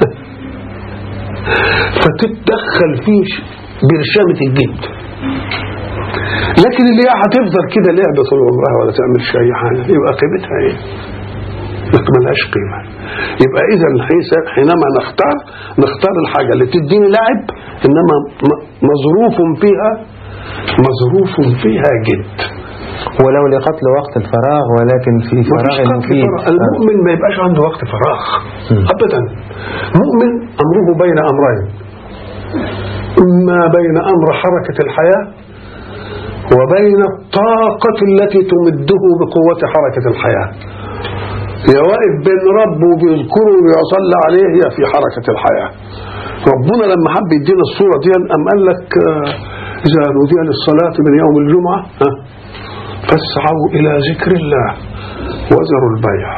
فتتدخل فيه برشامة الجد. لكن اللي هتفضل كده لعبة طول عمرها ولا تعملش أي حاجة، يبقى قيمتها إيه؟ ما لهاش قيمة. يبقى إذا حينما نختار نختار الحاجة اللي تديني لعب، إنما مظروف فيها مظروف فيها جد، ولو لقتل وقت الفراغ، ولكن في فراغ مفيد. المؤمن ما يبقاش عنده وقت فراغ أبدا. مؤمن أمره بين أمرين: إما بين أمر حركة الحياة، وبين الطاقة التي تمده بقوة حركة الحياة. يا واقف بين رب وبيذكره ويصلى عليه، هي في حركة الحياة. ربنا لما حب يدينا الصورة دي أم قال لك إذا نودي للصلاة من يوم الجمعة فاسعوا إلى ذكر الله وذروا البيع.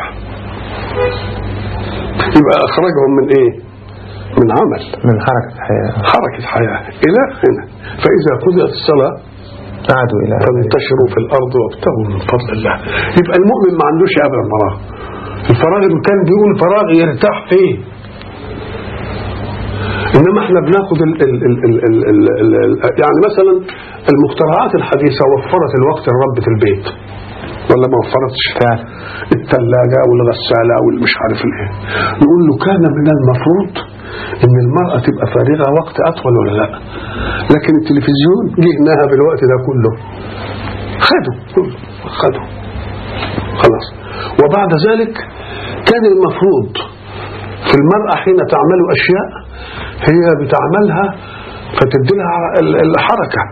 يبقى أخرجهم من إيه؟ من عمل، من حركة حياة، حركة حياة إلى هنا. فإذا قضيت الصلاة عادوا إلى فانتشروا في الأرض وابتغوا من فضل الله. يبقى المؤمن ما عندوش أبدا فراغ. الفراغ اللي كان بيقول فراغ يرتاح فيه، إنما احنا بناخد ال ال ال ال ال ال ال ال يعني مثلا المخترعات الحديثة وفرت الوقت لربة البيت ولا ما وفرتش؟ الثلاجة والغسالة والمش عارف الايه. نقول له كان من المفروض ان المرأة تبقى فارغة وقت اطول ولا لا، لكن التلفزيون جهناها بالوقت ده كله، خدوا كله خدوا خلاص. وبعد ذلك كان المفروض في المرأة حين تعمل أشياء هي بتعملها فتدي لها الحركة.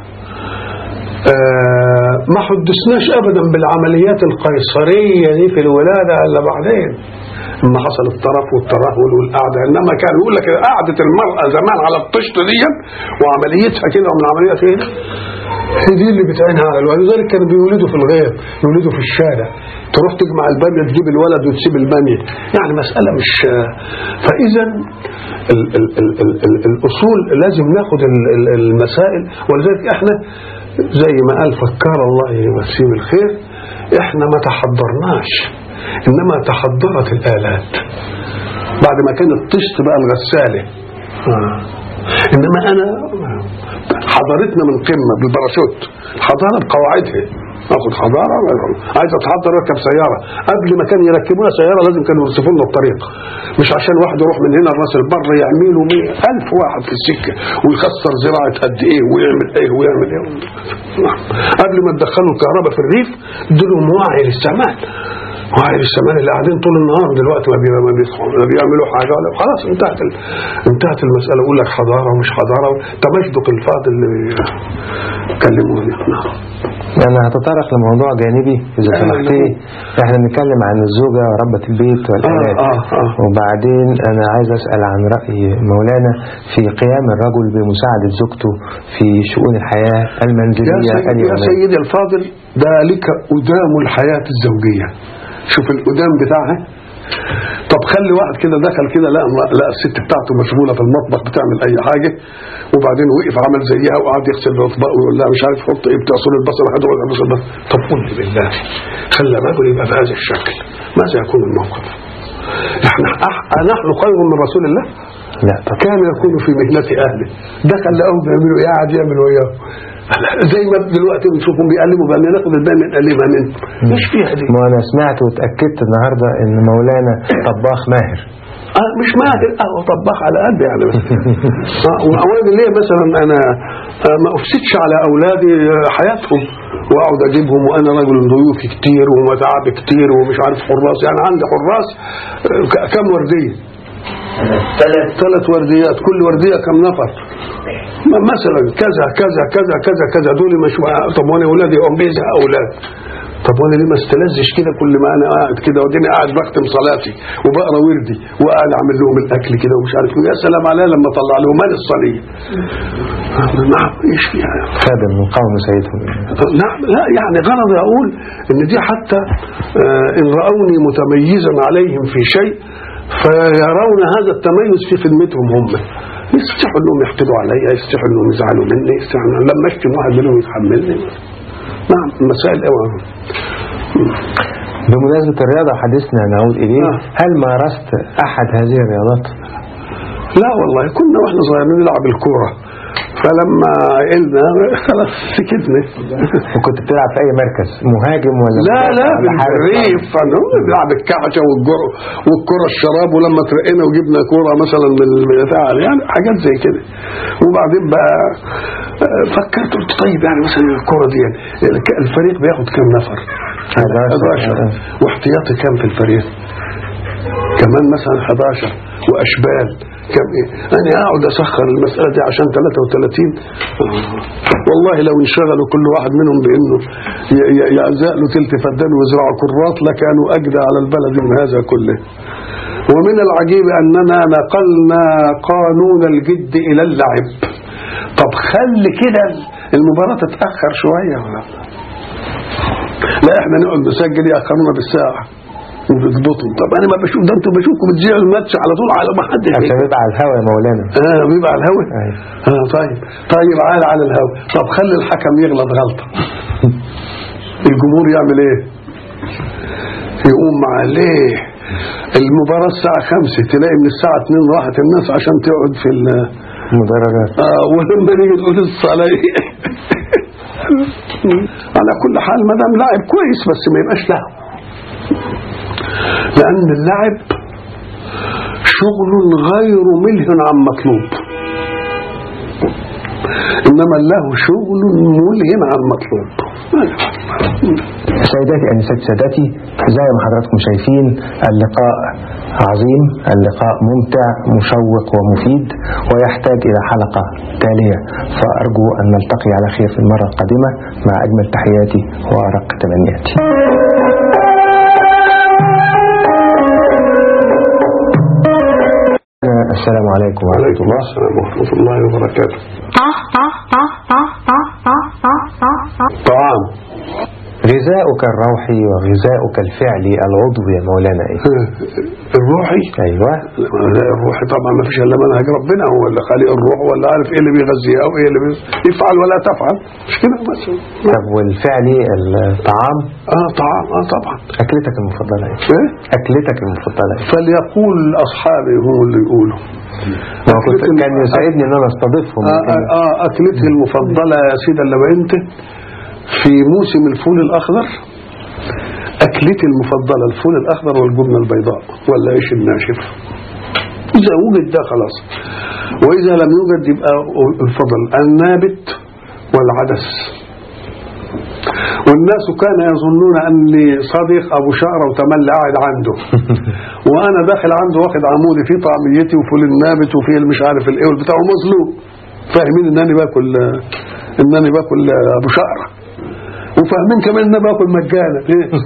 آه ما حدثناش أبدا بالعمليات القيصرية دي في الولادة إلا بعدين لما حصل الطرف والترهل والقعدة. إنما كان يقول لك قعدة المرأة زمان على الطشت دي وعمليتها كده ومن عمليات هنا هي دي اللي بتعينها على الولد. لذلك كانوا بيولدوا في الغير، يولدوا في الشارع، تروح تجمع البامية تجيب الولد وتسيب البامية، يعني مسألة مش. فإذا ال ال ال ال ال الأصول لازم ناخد المسائل. ولذلك احنا زي ما قال فكر الله يمسيه بالخير، احنا ما تحضرناش انما تحضرت الآلات بعد ما كانت طشت بقى الغسالة. آه. انما انا حضارتنا من قمة بالباراشوت، حضارة بقواعدها. اخد حضارة عايز اتحضر اركب سيارة، قبل ما كان يركبوها سيارة لازم كانوا يرصفوا لنا الطريق، مش عشان واحد يروح من هنا لراس البر يعملوا مئة ألف واحد في السكة ويخسر زراعة قد ايه ويعمل ايه ويعمل ايه. قبل ما تدخلوا الكهرباء في الريف ادوا وعي للسماء، وعي للسماء اللي قاعدين طول النهار دلوقتي ما بيعملوا حاجة ولا خلاص انتهت انتهت المسألة. اقول لك حضارة ومش حضارة، تمجدق الفاضل اللي كلموني. أنا هتطرق لموضوع جانبي إذا سمحتي. إحنا بنتكلم عن الزوجة وربة البيت والأولاد، آه آه آه. وبعدين أنا عايز أسأل عن رأي مولانا في قيام الرجل بمساعدة زوجته في شؤون الحياة المنزلية. يا, سيد يا سيدي الفاضل، ذلك أدام الحياة الزوجية. شوف الأدام بتاعها. طب خلي واحد كده دخل كده لا لا الست بتاعته مشغوله في المطبخ بتعمل اي حاجه، وبعدين وقف عمل زيها وقعد يغسل الاطباق ويقول لها مش عارف حط ايه بتعصر البصل حد ولا البصل. طب قل بالله خلى الرجل يبقى بهذا الشكل، ماذا يكون الموقف؟ احنا نحن خير من رسول الله؟ لا. كان يكون في مهنة اهله، دخل لقوم بيعملوا ايه قاعد يعمل وياه زي ما دلوقتي بنشوفهم بيقلبوا بقى ناخد الباقي من قلبها منه. مش فيها دي. ما انا سمعت وتاكدت النهارده ان مولانا طباخ ماهر. اه مش ماهر، اه طباخ على قلبي يعني. اه واولادي ليه مثلا انا آه ما افسدش على اولادي حياتهم واقعد اجيبهم وانا رجل ضيوفي كتير ومتعب كتير ومش عارف حراس. يعني عندي حراس آه كم ورديه؟ ثلاث ثلاث ورديات، كل ورديه كم نفر مثلا كذا كذا كذا كذا كذا. دول مش. طب وانا اولادي ام بيزها اولاد، طب وانا ليه ما استلذش كده كل ما انا قاعد كده وديني قاعد بختم صلاتي وبقرا وردي وقاعد اعمل لهم الاكل كده ومش عارف ايه. يا سلام عليها لما اطلع لهم مال الصليه. نعم ايش فيها خادم من قوم سيدهم. نعم لا يعني غرضي اقول ان دي حتى ان راوني متميزا عليهم في شيء فيرون هذا التميز في خدمتهم هم. يستحوا انهم يحقدوا علي، يستحوا انهم يزعلوا مني، يستحوا لما اشتم واحد منهم يتحملني. نعم المسائل قوي. بمناسبة الرياضة حديثنا نعود إليه. آه. هل مارست أحد هذه الرياضات؟ لا والله كنا واحنا صغيرين نلعب الكورة، فلما عقلنا خلاص سكتنا. وكنت بتلعب في أي مركز؟ مهاجم ولا لا لا بالحريف. نلعب الكعشة والجر والكرة الشراب، ولما ترقينا وجبنا كورة مثلا من البتاع يعني حاجات زي كده. وبعدين بقى فكرت قلت طيب يعني مثلا الكورة دي يعني الفريق بياخد كام نفر؟ حداشر. واحتياطي كام في الفريق؟ كمان مثلا حداشر. وأشبال كم ايه؟ انا اقعد اسخر المسألة دي عشان ثلاثة وثلاثين. والله لو انشغلوا كل واحد منهم بانه يعزق له تلت فدان ويزرعوا كرات لكانوا اجدى على البلد من هذا كله. ومن العجيب اننا نقلنا قانون الجد الى اللعب. طب خلي كده المباراة تتأخر شوية ولا لا؟ احنا نقعد نسجل يأخرنا بالساعة وبتضبطهم. طب انا ما بشوف ده، انتوا بشوفكم بتذيعوا الماتش على طول على ما حد عشان بيبقى على الهوا يا مولانا. اه بيبقى على الهوا. اه طيب طيب عال على الهوا. طب خلي الحكم يغلط غلطه الجمهور يعمل ايه؟ يقوم عليه المباراة الساعة خمسة تلاقي من الساعة اتنين راحت الناس عشان تقعد في المدرجات. اه ولما نيجي نقول الصلاة على كل حال ما دام لاعب كويس بس ما يبقاش له، لأن اللعب شغل غير ملهٍ عن مطلوب، إنما له شغل ملهم عن مطلوب. سيداتي أنسات سادتي، زي ما حضراتكم شايفين اللقاء عظيم، اللقاء ممتع مشوق ومفيد ويحتاج إلى حلقة تالية، فأرجو أن نلتقي على خير في المرة القادمة مع أجمل تحياتي وأرق تمنياتي. السلام عليكم ورحمة الله. السلام ورحمة الله وبركاته. طعام غذاؤك الروحي وغذاؤك الفعلي العضوي يا مولانا ايه؟ الروحي؟ ايوه الروحي طبعا ما فيش الا منهج ربنا، هو اللي خالق الروح ولا عارف ايه اللي بيغذيها او ايه اللي بيفعل ولا تفعل، مش كده بس. طب والفعلي الطعام؟ اه طعام اه طبعا. اكلتك المفضله ايه؟ ايه؟ اكلتك المفضله ايه؟ فليقول اصحابي هم اللي يقولوا. كان يسعدني ان انا استضيفهم. اه, آه اكلتي المفضله يا سيدي اللي بنت في موسم الفول الأخضر، أكلتي المفضلة الفول الأخضر والجبنة البيضاء والعيش الناشف. إذا وجد ده خلاص، وإذا لم يوجد يبقى الفضل النابت والعدس. والناس كان يظنون أني صديق أبو شعر وتملي قاعد عنده وأنا داخل عنده واخد عمودي فيه طعميتي وفول النابت وفيه مش عارف الإيه والبتاع مظلوم، فاهمين إنني باكل إنني باكل أبو شعر، وفاهمين كمان ان انا باكل مجانا.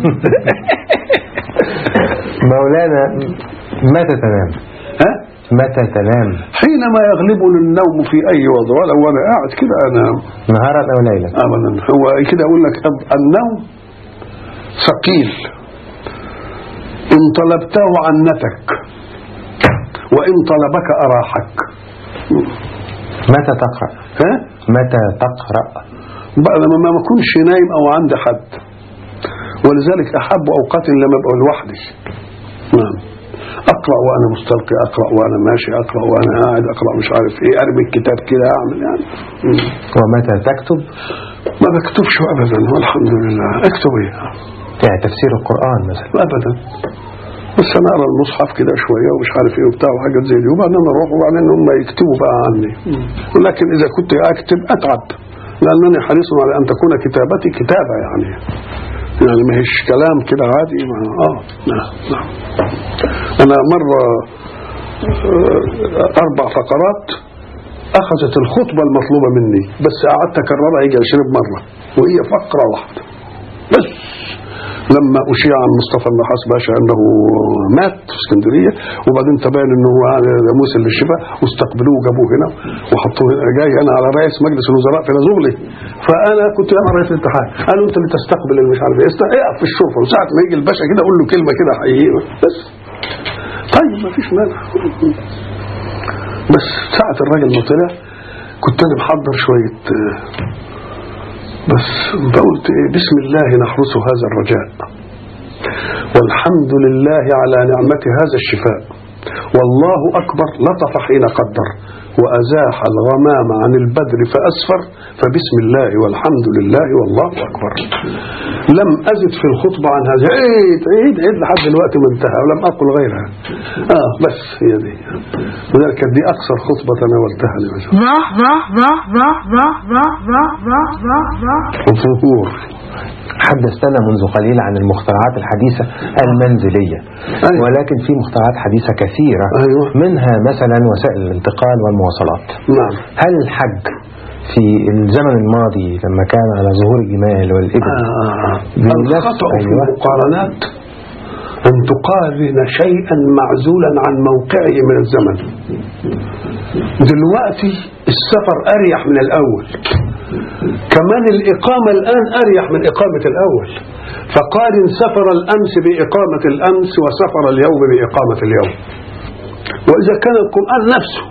مولانا متى تنام؟ ها؟ متى تنام؟ حينما يغلبني النوم في اي وضع، ولو وانا قاعد كده انام نهارا او ليلا. ابدا. هو كده اقول لك النوم ثقيل، ان طلبته عنتك وان طلبك اراحك. متى تقرأ؟ ها؟ متى تقرأ؟ بقى لما ما اكونش نايم او عندي حد، ولذلك احب اوقات لما ابقى لوحدي. نعم، اقرا وانا مستلقي، اقرا وانا ماشي، اقرا وانا قاعد، اقرا مش عارف ايه، ارمي الكتاب كده اعمل يعني. ومتى تكتب؟ ما بكتبش ابدا والحمد لله. اكتب ايه؟ يعني تفسير القران مثلا؟ ابدا، بس انا اقرا المصحف كده شويه ومش عارف ايه وبتاع وحاجات زي دي، وبعدين اروح وبعدين هم يكتبوا بقى عني. ولكن اذا كنت اكتب اتعب، لأنني حريص على أن تكون كتابتي كتابة يعني يعني ما هيش كلام كده عادي. آه نعم نعم. أنا مرة أربع فقرات أخذت الخطبة المطلوبة مني، بس قعدت أكررها يجي عشرين مرة وهي فقرة واحدة بس. لما أشيع عن مصطفى النحاس باشا أنه مات في اسكندرية، وبعدين تبين أنه هو موسى للشفاء، واستقبلوه وجابوه هنا وحطوه جاي أنا على رئيس مجلس الوزراء في لازوغلي، فأنا كنت أنا رئيس الاتحاد، قالوا أنت اللي تستقبل اللي مش عارف إيه، اقف في الشرفة وساعة ما يجي الباشا كده أقول له كلمة كده حقيقية بس. طيب ما فيش مانع. بس ساعة الراجل ما طلع كنت أنا محضر شوية، بس قلت بسم الله نحرس هذا الرجاء، والحمد لله على نعمة هذا الشفاء، والله أكبر لطف حين قدر، وأزاح الغمام عن البدر فأسفر، فبسم الله والحمد لله والله أكبر. لم أزد في الخطبة عن هذا، عيد عيد عيد لحد الوقت ما انتهى، ولم أقل غيرها. آه بس هي دي، وذلك دي أقصر خطبة تناولتها لوجه الظهور. حدثتنا منذ قليل عن المخترعات الحديثة المنزلية. أيوة. ولكن في مخترعات حديثة كثيرة. أيوة. منها مثلا وسائل الانتقال والمواصلات. نعم. هل الحج في الزمن الماضي لما كان على ظهور الجمال والإبل آه. الخطأ في أيوة. المقارنات أن تقارن شيئا معزولا عن موقعه من الزمن. دلوقتي السفر أريح من الأول، كمان الإقامة الآن أريح من إقامة الأول، فقارن سفر الأمس بإقامة الأمس وسفر اليوم بإقامة اليوم. وإذا كان القرآن نفسه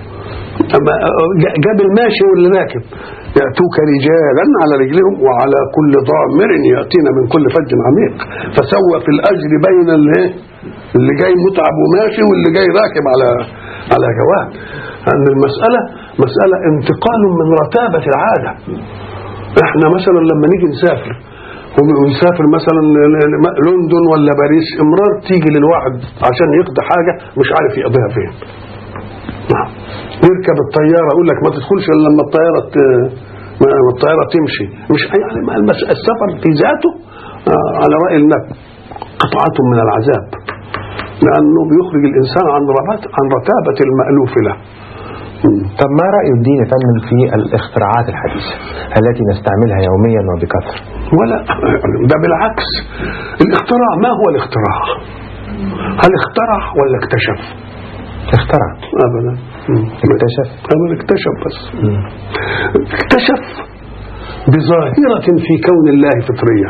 جاب الماشي واللي راكب، يأتوك رجالا على رجلهم وعلى كل ضامر يأتينا من كل فج عميق، فسوى في الأجر بين اللي جاي متعب وماشي واللي جاي راكب على على جواد. أن المسألة مسألة انتقال من رتابة العادة. احنا مثلا لما نيجي نسافر ونسافر مثلا لندن ولا باريس، امرار تيجي للواحد عشان يقضي حاجة مش عارف يقضيها فين. نعم. يركب الطيارة يقول لك ما تدخلش الا لما الطيارة الطيارة تمشي. مش يعني السفر في ذاته على رأي النبي قطعة من العذاب، لأنه بيخرج الإنسان عن عن رتابة المألوف له. طب ما رأي الدين يا فندم في الاختراعات الحديثة التي نستعملها يوميا وبكثرة؟ ولا ده بالعكس، الاختراع ما هو الاختراع؟ هل اخترع ولا اكتشف؟ اخترع. أبدا. اكتشف. أبدا اكتشف بس. مم. اكتشف بظاهرة في كون الله فطرية.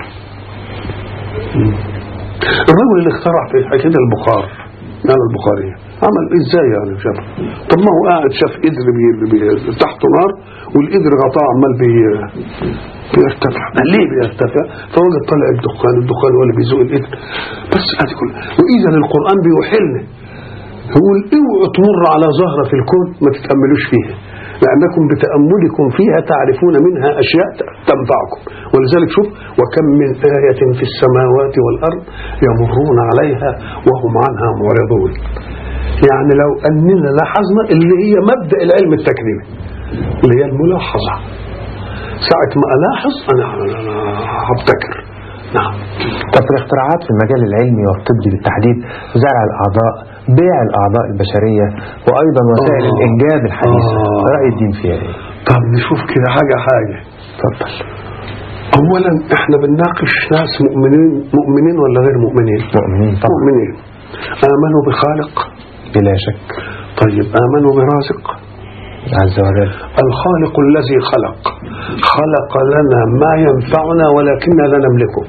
الرجل اللي اخترع في حكاية البخار يعني البخارية عمل ازاي يعني شاف؟ طب ما هو قاعد شاف قدر بي بي تحته نار والقدر غطاه عمال بي بيرتفع. ليه بيرتفع؟ فوجد طلع الدخان، الدخان هو اللي بيزوق القدر بس. ادي كله. واذا القرآن بيوحلنا يقول اوعوا تمر على زهرة في الكون ما تتأملوش فيها، لأنكم بتأملكم فيها تعرفون منها أشياء تنفعكم. ولذلك شوف وكم من آية في السماوات والأرض يمرون عليها وهم عنها معرضون. يعني لو أننا لاحظنا اللي هي مبدأ العلم التكريمي اللي هي الملاحظة، ساعة ما ألاحظ أنا هبتكر. نعم. طب في الاختراعات في المجال العلمي والطبي بالتحديد، زرع الأعضاء، بيع الأعضاء البشرية، وأيضا وسائل آه الإنجاب الحديثة، آه رأي الدين فيها إيه؟ طب نشوف كده حاجة حاجة. تفضل. أولا إحنا بنناقش ناس مؤمنين مؤمنين ولا غير مؤمنين؟ مؤمنين طبعا. مؤمنين. آمنوا بخالق بلا شك. طيب آمنوا برازق عز وجل. الخالق الذي خلق خلق لنا ما ينفعنا ولكننا لا نملكه.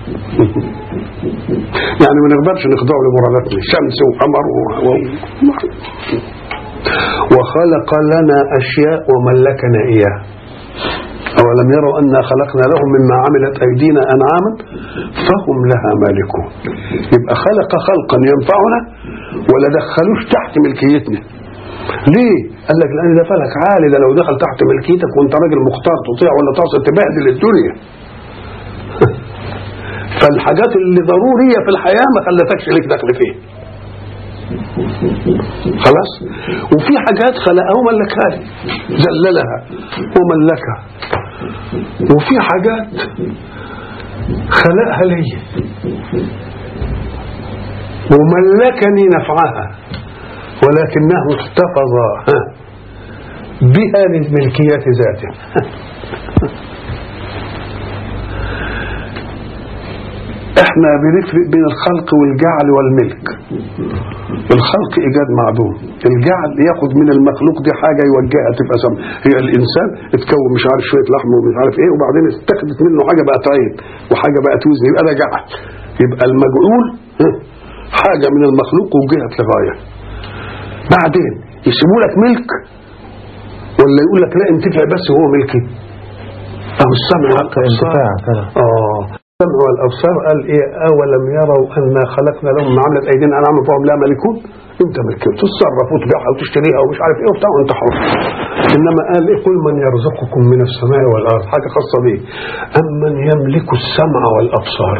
يعني ما نقدرش نخضع لمراداتنا، شمس وقمر و... وخلق لنا أشياء وملكنا إياه. أولم يروا أننا خلقنا لهم مما عملت أيدينا أنعاما فهم لها مالكون. يبقى خلق خلقا ينفعنا ولا دخلوش تحت ملكيتنا. ليه؟ قال لك لأن ده فلك عالي، ده لو دخل تحت ملكيتك وانت راجل مختار تطيع ولا تعصي تبهدل الدنيا. فالحاجات اللي ضرورية في الحياة ما خلتكش لك دخل فيه. خلاص. وفي حاجات خلقها وملكها لي، ذللها وملكها. وفي حاجات خلقها لي وملكني نفعها ولكنه احتفظ بها لملكية ذاته. احنا بنفرق بين الخلق والجعل والملك. الخلق ايجاد معدوم، الجعل ياخد من المخلوق دي حاجه يوجهها تبقى سم. هي الانسان اتكون مش عارف شويه لحم ومش عارف ايه وبعدين اتخذت منه حاجه بقت عين وحاجه بقت وزن، يبقى ده جعل. يبقى المجعول حاجه من المخلوق وجهت لغايه، بعدين يسيبوا لك ملك ولا يقول لك لا انتفع بس هو ملكي. او السمع والابصار. اه السمع والابصار قال ايه؟ اولم يروا انا خلقنا لهم ما عملت ايدينا انعاما فهم لا ملكون. انت ملكي تتصرف وتبيعها وتشتريها ومش عارف ايه وبتاع وانت حر. انما قال ايه؟ قل من يرزقكم من السماء والارض، حاجه خاصه بيه. امن يملك السمع والابصار.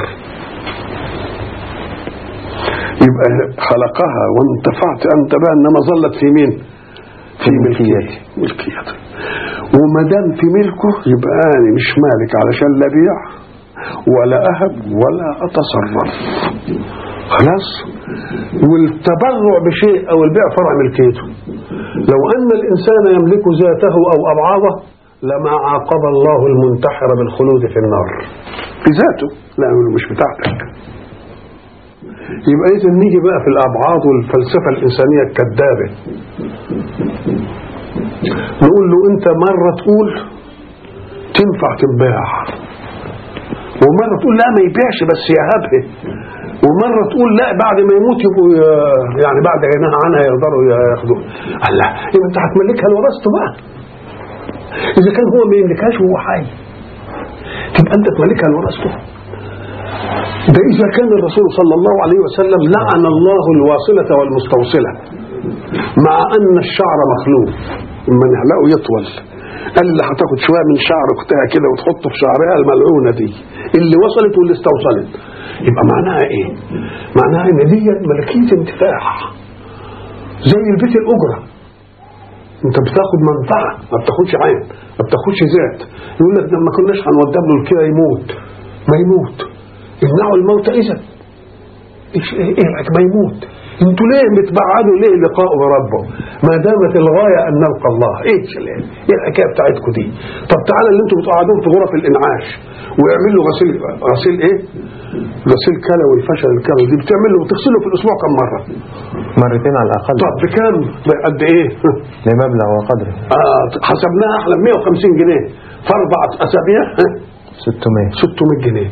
يبقى خلقها وانتفعت انت بها، انما ظلت في مين؟ في ملكيته. ملكيته. وما دام في ملكه يبقى انا مش مالك علشان لا بيع ولا اهب ولا اتصرف. خلاص. والتبرع بشيء او البيع فرع ملكيته. لو ان الانسان يملك ذاته او ابعاضه لما عاقب الله المنتحر بالخلود في النار بذاته، لانه مش بتاعتك. يبقى إذا نيجي بقى في الأبعاد والفلسفة الإنسانية الكذابة، نقول له أنت مرة تقول تنفع تنباع، ومرة تقول لا ما يبيعش بس يهبه، ومرة تقول لا بعد ما يموت يبقوا يعني بعد غناها عنها يقدروا ياخدوه. قال لا يبقى أنت هتملكها لورثته بقى. إذا كان هو ما يملكهاش وهو حي تبقى أنت تملكها لورثته. ده إذا كان الرسول صلى الله عليه وسلم لعن الله الواصلة والمستوصلة مع أن الشعر مخلوق من يحلقه يطول، قال اللي هتاخد شوية من شعر اختها كده وتحطه في شعرها الملعونة دي اللي وصلت واللي استوصلت، يبقى معناها ايه؟ معناها ان دي ملكية انتفاع زي البيت الأجرة، انت بتاخد منفعة ما بتاخدش عين ما بتاخدش ذات. يقول لك لما كناش هنودب له الكلى يموت، ما يموت، امنعوا الموت اذا ايش ايه, إيه ما يموت. انتوا ليه بتبعدوا ليه لقاء بربه ما دامت الغايه ان نلقى الله؟ ايش ايه الحكايه بتاعتكم دي؟ طب تعالى اللي انتوا بتقعدوه في غرف الانعاش ويعمل له غسيل غسيل ايه؟ غسيل كلوي فشل الكلوي دي بتعمل له وتغسله في الاسبوع كم مره؟ مرتين على الاقل. طب بكام؟ قد ايه؟ لمبلغ وقدره. اه حسبناها احنا مية وخمسين جنيه في اربع اسابيع ستمية ستمية جنيه.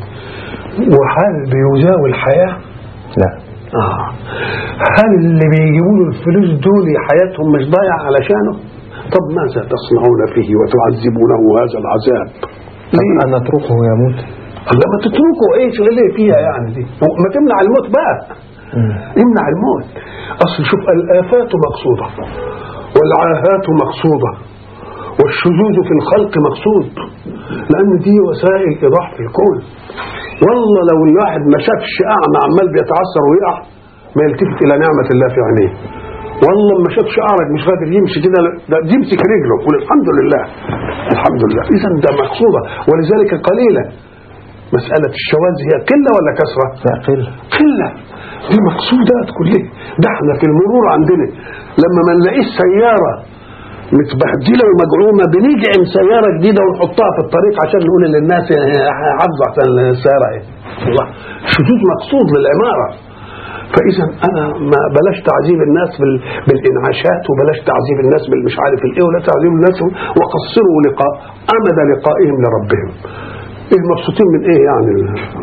وهل بيزاوي الحياه؟ لا. آه. هل اللي بيجيبوا له الفلوس دول حياتهم مش ضايعه علشانه؟ طب ماذا تصنعون فيه وتعذبونه هذا العذاب؟ طب أن نتركه يموت؟ لما تتركه ايش اللي فيها يعني دي؟ ما تمنع الموت بقى. م. امنع الموت. اصل شوف الآفات مقصودة والعاهات مقصودة والشذوذ في الخلق مقصود، لأن دي وسائل إيضاح في الكون. والله لو الواحد ما شافش أعمى عمال بيتعثر ويقع ما يلتفت إلى نعمة الله في عينيه. والله ما شافش أعرج مش قادر يمشي كده يمسك رجله يقول الحمد لله الحمد لله. إذا ده مقصودة، ولذلك قليلا. مسألة الشواذ هي قلة ولا كثرة؟ لا قلة. قلة دي مقصودات كلها. ده احنا في المرور عندنا لما ما نلاقيش سيارة متبهدله ومجعومه بنجعم سياره جديده ونحطها في الطريق عشان نقول للناس حافظوا عشان السياره ايه. والله شذوذ مقصود للعماره. فاذا انا ما بلاش تعذيب الناس بالانعاشات وبلاش تعذيب الناس بالمش عارف الايه ولا تعذيب الناس وقصروا لقاء امد لقائهم لربهم. ايه مبسوطين من ايه يعني؟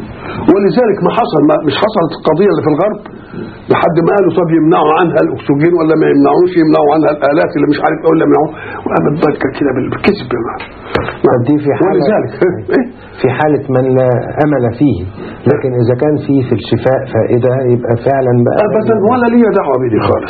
ولذلك ما حصل ما مش حصلت القضيه اللي في الغرب لحد ما قالوا طب يمنعوا عنها الاكسجين ولا ما يمنعوش، يمنعوا عنها الالات اللي مش عارف ايه ولا يمنعوا، وقامت ضجه كده بالكذب. طب دي في حاله ولذلك إيه؟ في حاله من لا امل فيه، لكن اذا كان فيه في الشفاء فائده يبقى فعلا بقى ابدا ولا لي دعوه بدي خالص.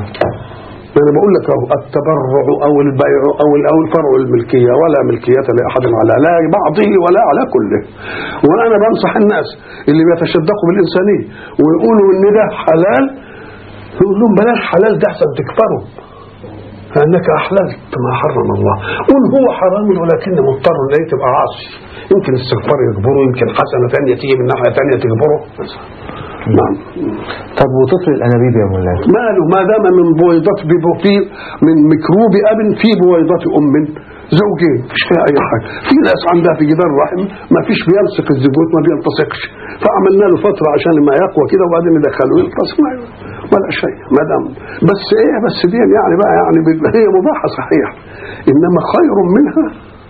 أنا بقول لك أهو التبرع أو البيع أو أو الفرع الملكية ولا ملكية لأحد على لا بعضه ولا على كله. وأنا بنصح الناس اللي بيتشدقوا بالإنسانية ويقولوا إن ده حلال يقول لهم بلاش حلال ده أحسن تكفروا فإنك أحللت ما حرم الله. قل هو حرام ولكن مضطر إليه تبقى عاصي، يمكن استغفار يجبره، يمكن حسنة ثانية تيجي من ناحية ثانية تجبره. نعم. طب وطفل الانابيب يا مولانا ماله ما دام من بويضات في من ميكروب اب في بويضات ام زوجين مفيش فيها اي حاجه. في ناس عندها في جدار الرحم ما فيش بيلصق الزيجوت ما بيلتصقش، فعملنا له فتره عشان لما يقوى كده وبعدين ندخله يلتصق ولا شيء ما دام بس ايه بس دي يعني بقى يعني هي مباحه صحيح، انما خير منها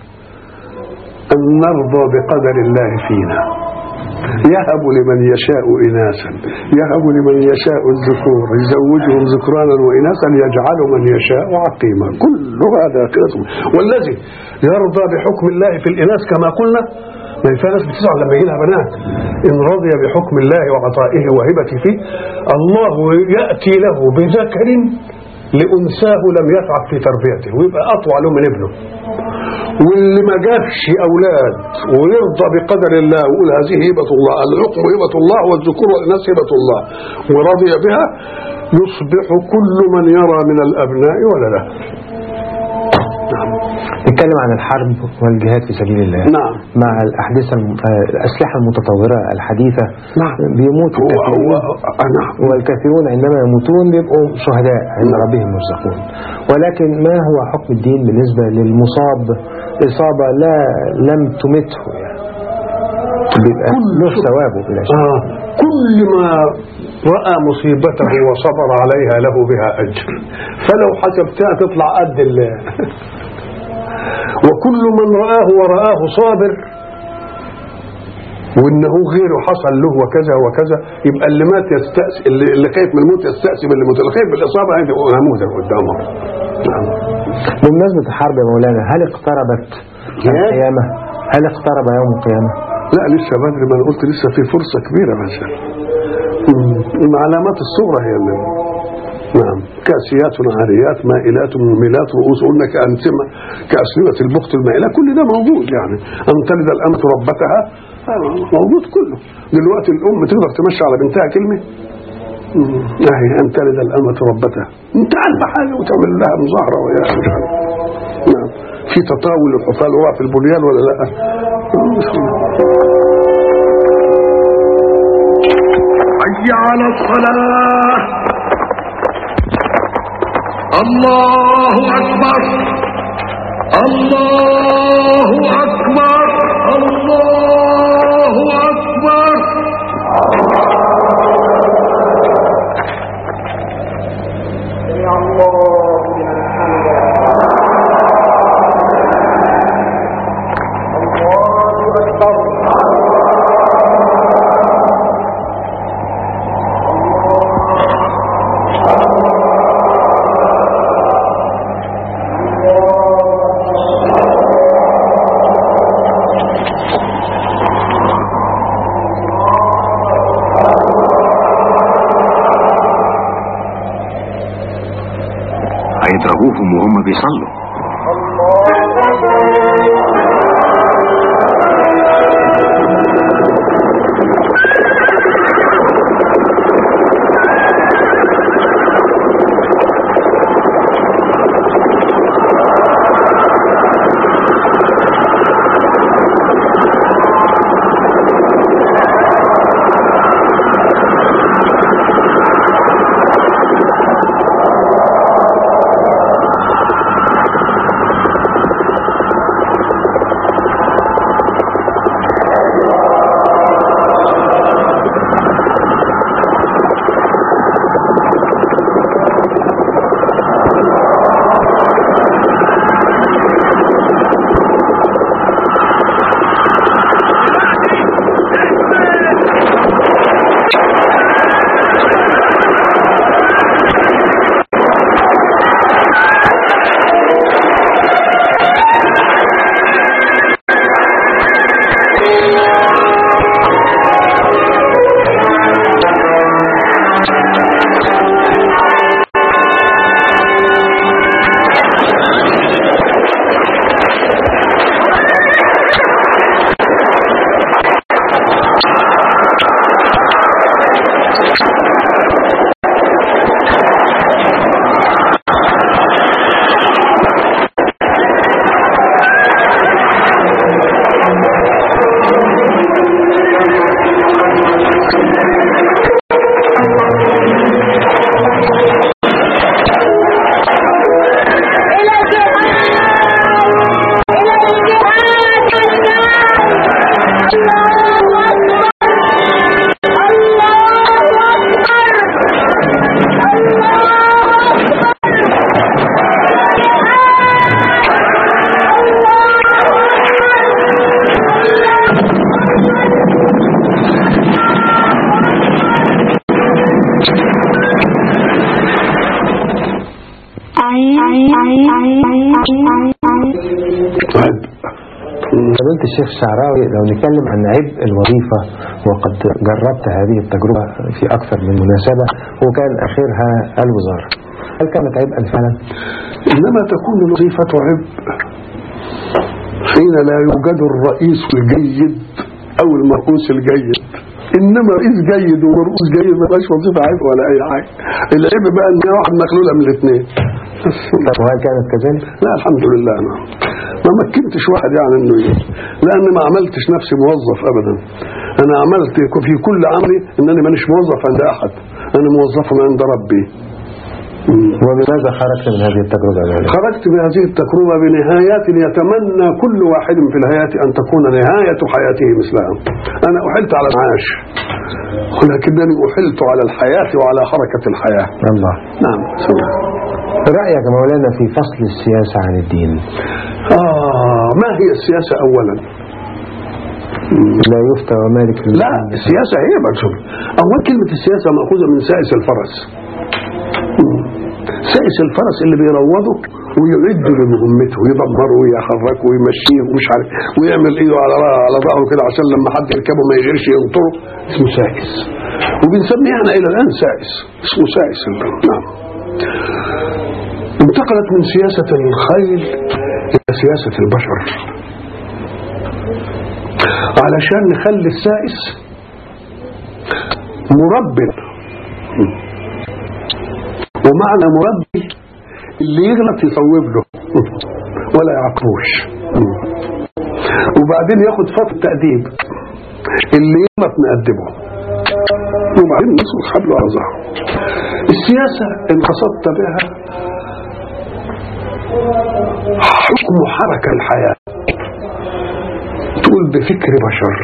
ان نرضى بقدر الله فينا. يهب لمن يشاء إناثا يهب لمن يشاء الذكور يزوجهم ذكرانا وإناثا يجعل من يشاء عقيما. كل هذا كده. والذي يرضى بحكم الله في الإناث كما قلنا ما في ناس بتزعل لما يجي لها بنات، إن رضي بحكم الله وعطائه وهبته فيه الله يأتي له بذكر لأنثاه لم يتعب في تربيته ويبقى أطوع له من ابنه. واللي ما جابش أولاد ويرضى بقدر الله ويقول هذه هبة الله، الحكم هبة الله والذكور والإناث هبة الله ورضي بها يصبح كل من يرى من الأبناء ولده. نعم. نتكلم عن الحرب والجهاد في سبيل الله. نعم. مع الأحداثة الأسلحة المتطورة الحديثة. نعم. بيموت الكثيرون نعم. والكثيرون عندما يموتون بيبقوا شهداء عند نعم. ربهم يرزقون. ولكن ما هو حكم الدين بالنسبة للمصاب إصابة لا لم تمته يعني بيبقى له ثوابه بلا شك. آه. كل ما رأى مصيبته وصبر عليها له بها أجر، فلو حسبتها تطلع قد الله. وكل من رآه ورآه صابر وإنه غيره حصل له وكذا وكذا يبقى اللي مات يستأس اللي, اللي خايف من الموت يستأسي باللي موت، اللي خايف بالإصابة هيبقى نموذج قدامه. نعم. بمناسبة الحرب يا مولانا هل اقتربت القيامة؟ هل اقترب يوم القيامة؟ لا لسه بدري، ما انا قلت لسه في فرصة كبيرة مثلا. علامات الصغرى هي اللي نعم. كاسيات عاريات مائلات مميلات رؤوس، قلنا كأنسمة كأسنمة البخت المائلة، كل ده موجود. يعني أن تلد الأمة ربتها موجود كله. دلوقتي الأم تقدر تمشي على بنتها كلمة اهي أن تلد الأمة ربتها، انت عارفة حاجة وتعمل لها مظاهرة ويا مش عارف. نعم. في تطاول الحفال هو في البنيان ولا لا؟ حي على الصلاة. الله أكبر الله أكبر الله أكبر. سمع الله لمن حمده. الله أكبر. هيضربوهم وهم بيصلوا. فضيلة الشيخ الشعراوي، لو نتكلم عن عبء الوظيفة، وقد جربت هذه التجربة في أكثر من مناسبة وكان آخرها الوزارة، هل كانت عبئا فعلا؟ إنما تكون الوظيفة عبء حين لا يوجد الرئيس الجيد أو المرؤوس الجيد. إنما رئيس جيد ومرؤوس جيد ما بقاش وظيفة عبء ولا أي حاجة. العبء بقى إن واحد مخلولة من الاثنين. طب وهل كانت كذلك؟ لا الحمد لله أنا ما مكنتش واحد يعني إنه يه. لأن ما عملتش نفسي موظف أبدا. أنا عملت في كل عملي إنني مانيش موظف عند أحد، أنا موظف عند ربي. وبماذا خرجت من هذه التجربة؟ خرجت بهذه التجربة بنهايات يتمنى كل واحد في الحياة أن تكون نهاية حياته مثلها. أنا أحلت على المعاش ولكنني أحلت على الحياة وعلى حركة الحياة. الله. نعم. سمع. رأيك مولانا في فصل السياسة عن الدين؟ آه ما هي السياسة أولا؟ لا يفتى ومالك. لا السياسة هي مكتوب. أول كلمة السياسة مأخوذة من سائس الفرس. سائس الفرس اللي بيروضه ويعدوا لمهمته ويدمروا ويحركوا ويمشيه ومش عارف ويعمل ايده على على ظهره كده عشان لما حد يركبه ما يغيرش ينطره. اسمه سائس، وبنسميه احنا الى الان سائس، اسمه سائس. نعم. انتقلت من سياسة الخيل الى سياسة البشر علشان نخلي السائس مربي. ومعنى مربي اللي يغلط يصوب له ولا يعاقبوش، وبعدين ياخد فترة تأديب، اللي يغلط نأدبه وبعدين نصل حبل وعظه. السياسة ان قصدت بها حكم حركة الحياة، تقول بفكر بشر،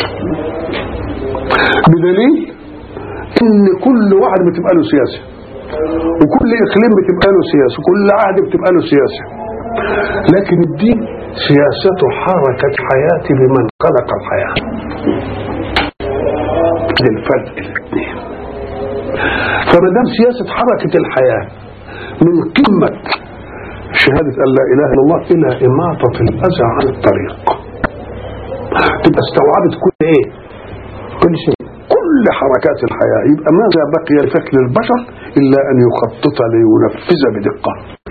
بدليل ان كل واحد بتبقى له سياسة، وكل اقليم بتبقى له سياسة، وكل عهد بتبقى له سياسة. لكن الدين سياسة حركة حياة بمن خلق الحياة. ده الفرق الاثنين. فما دام سياسة حركة الحياة من قمة شهادة أن لا إله إلا الله إلى إماطة الأذى عن الطريق، تبقى استوعبت كل إيه؟ كل شيء، كل حركات الحياة. يبقى ماذا بقي لفكر البشر إلا أن يخطط لينفذ بدقة.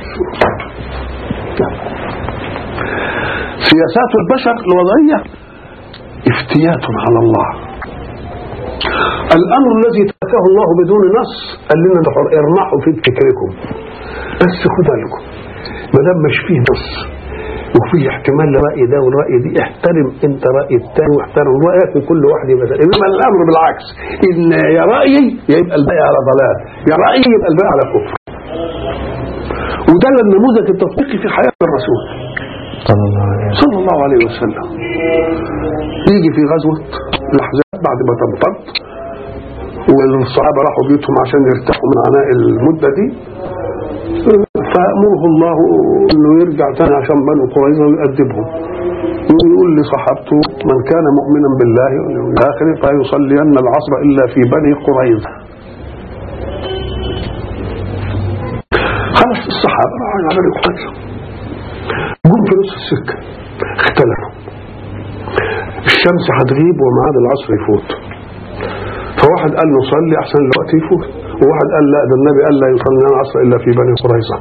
سياسات البشر الوضعية افتيات على الله. الأمر الذي تركه الله بدون نص قال لنا ارمحوا في فكركم، بس خدوا بالكم ما دام مش فيه نص وفيه احتمال لرأي ده والرأي دي، احترم انت رأي التاني واحترم رأيك وكل واحد يبقى. انما الامر بالعكس، ان يا رأيي يبقى الباقي على ضلال، يا رأيي يبقى الباقي على كفر. وده النموذج التطبيقي في حياة الرسول صلى الله عليه وسلم. يجي في غزوة الأحزاب بعد ما تمطر والصحابة راحوا بيوتهم عشان يرتاحوا من عناء المدة دي، فأمره الله انه يرجع تاني عشان بنو قريظة ويؤدبهم، ويقول لصحابته من كان مؤمنا بالله واليوم الآخر فيصلين العصر إلا في بني قريظة. خلص الصحابة راحوا على بني قريظة، جم في نص السكة اختلفوا، الشمس هتغيب وميعاد العصر يفوت، فواحد قال نصلي احسن الوقت يفوت، وواحد قال لا ده النبي قال لا يصلي العصر الا في بني قريظة.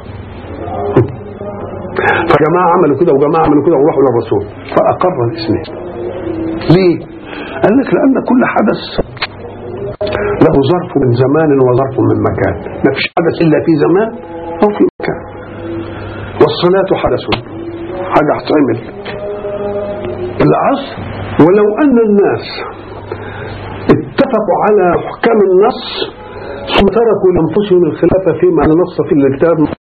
فجماعة عملوا كده وجماعة عملوا كده وراحوا للرسول فأقر الاثنين. ليه؟ قال لك لأن كل حدث له ظرف من زمان وظرف من مكان، ما فيش حدث إلا في زمان أو في مكان. والصلاة حدث، حاجة هتعمل العصر، ولو أن الناس اتفقوا على حكام النص ثم تركوا لأنفسهم الخلافة فيما نص في الكتاب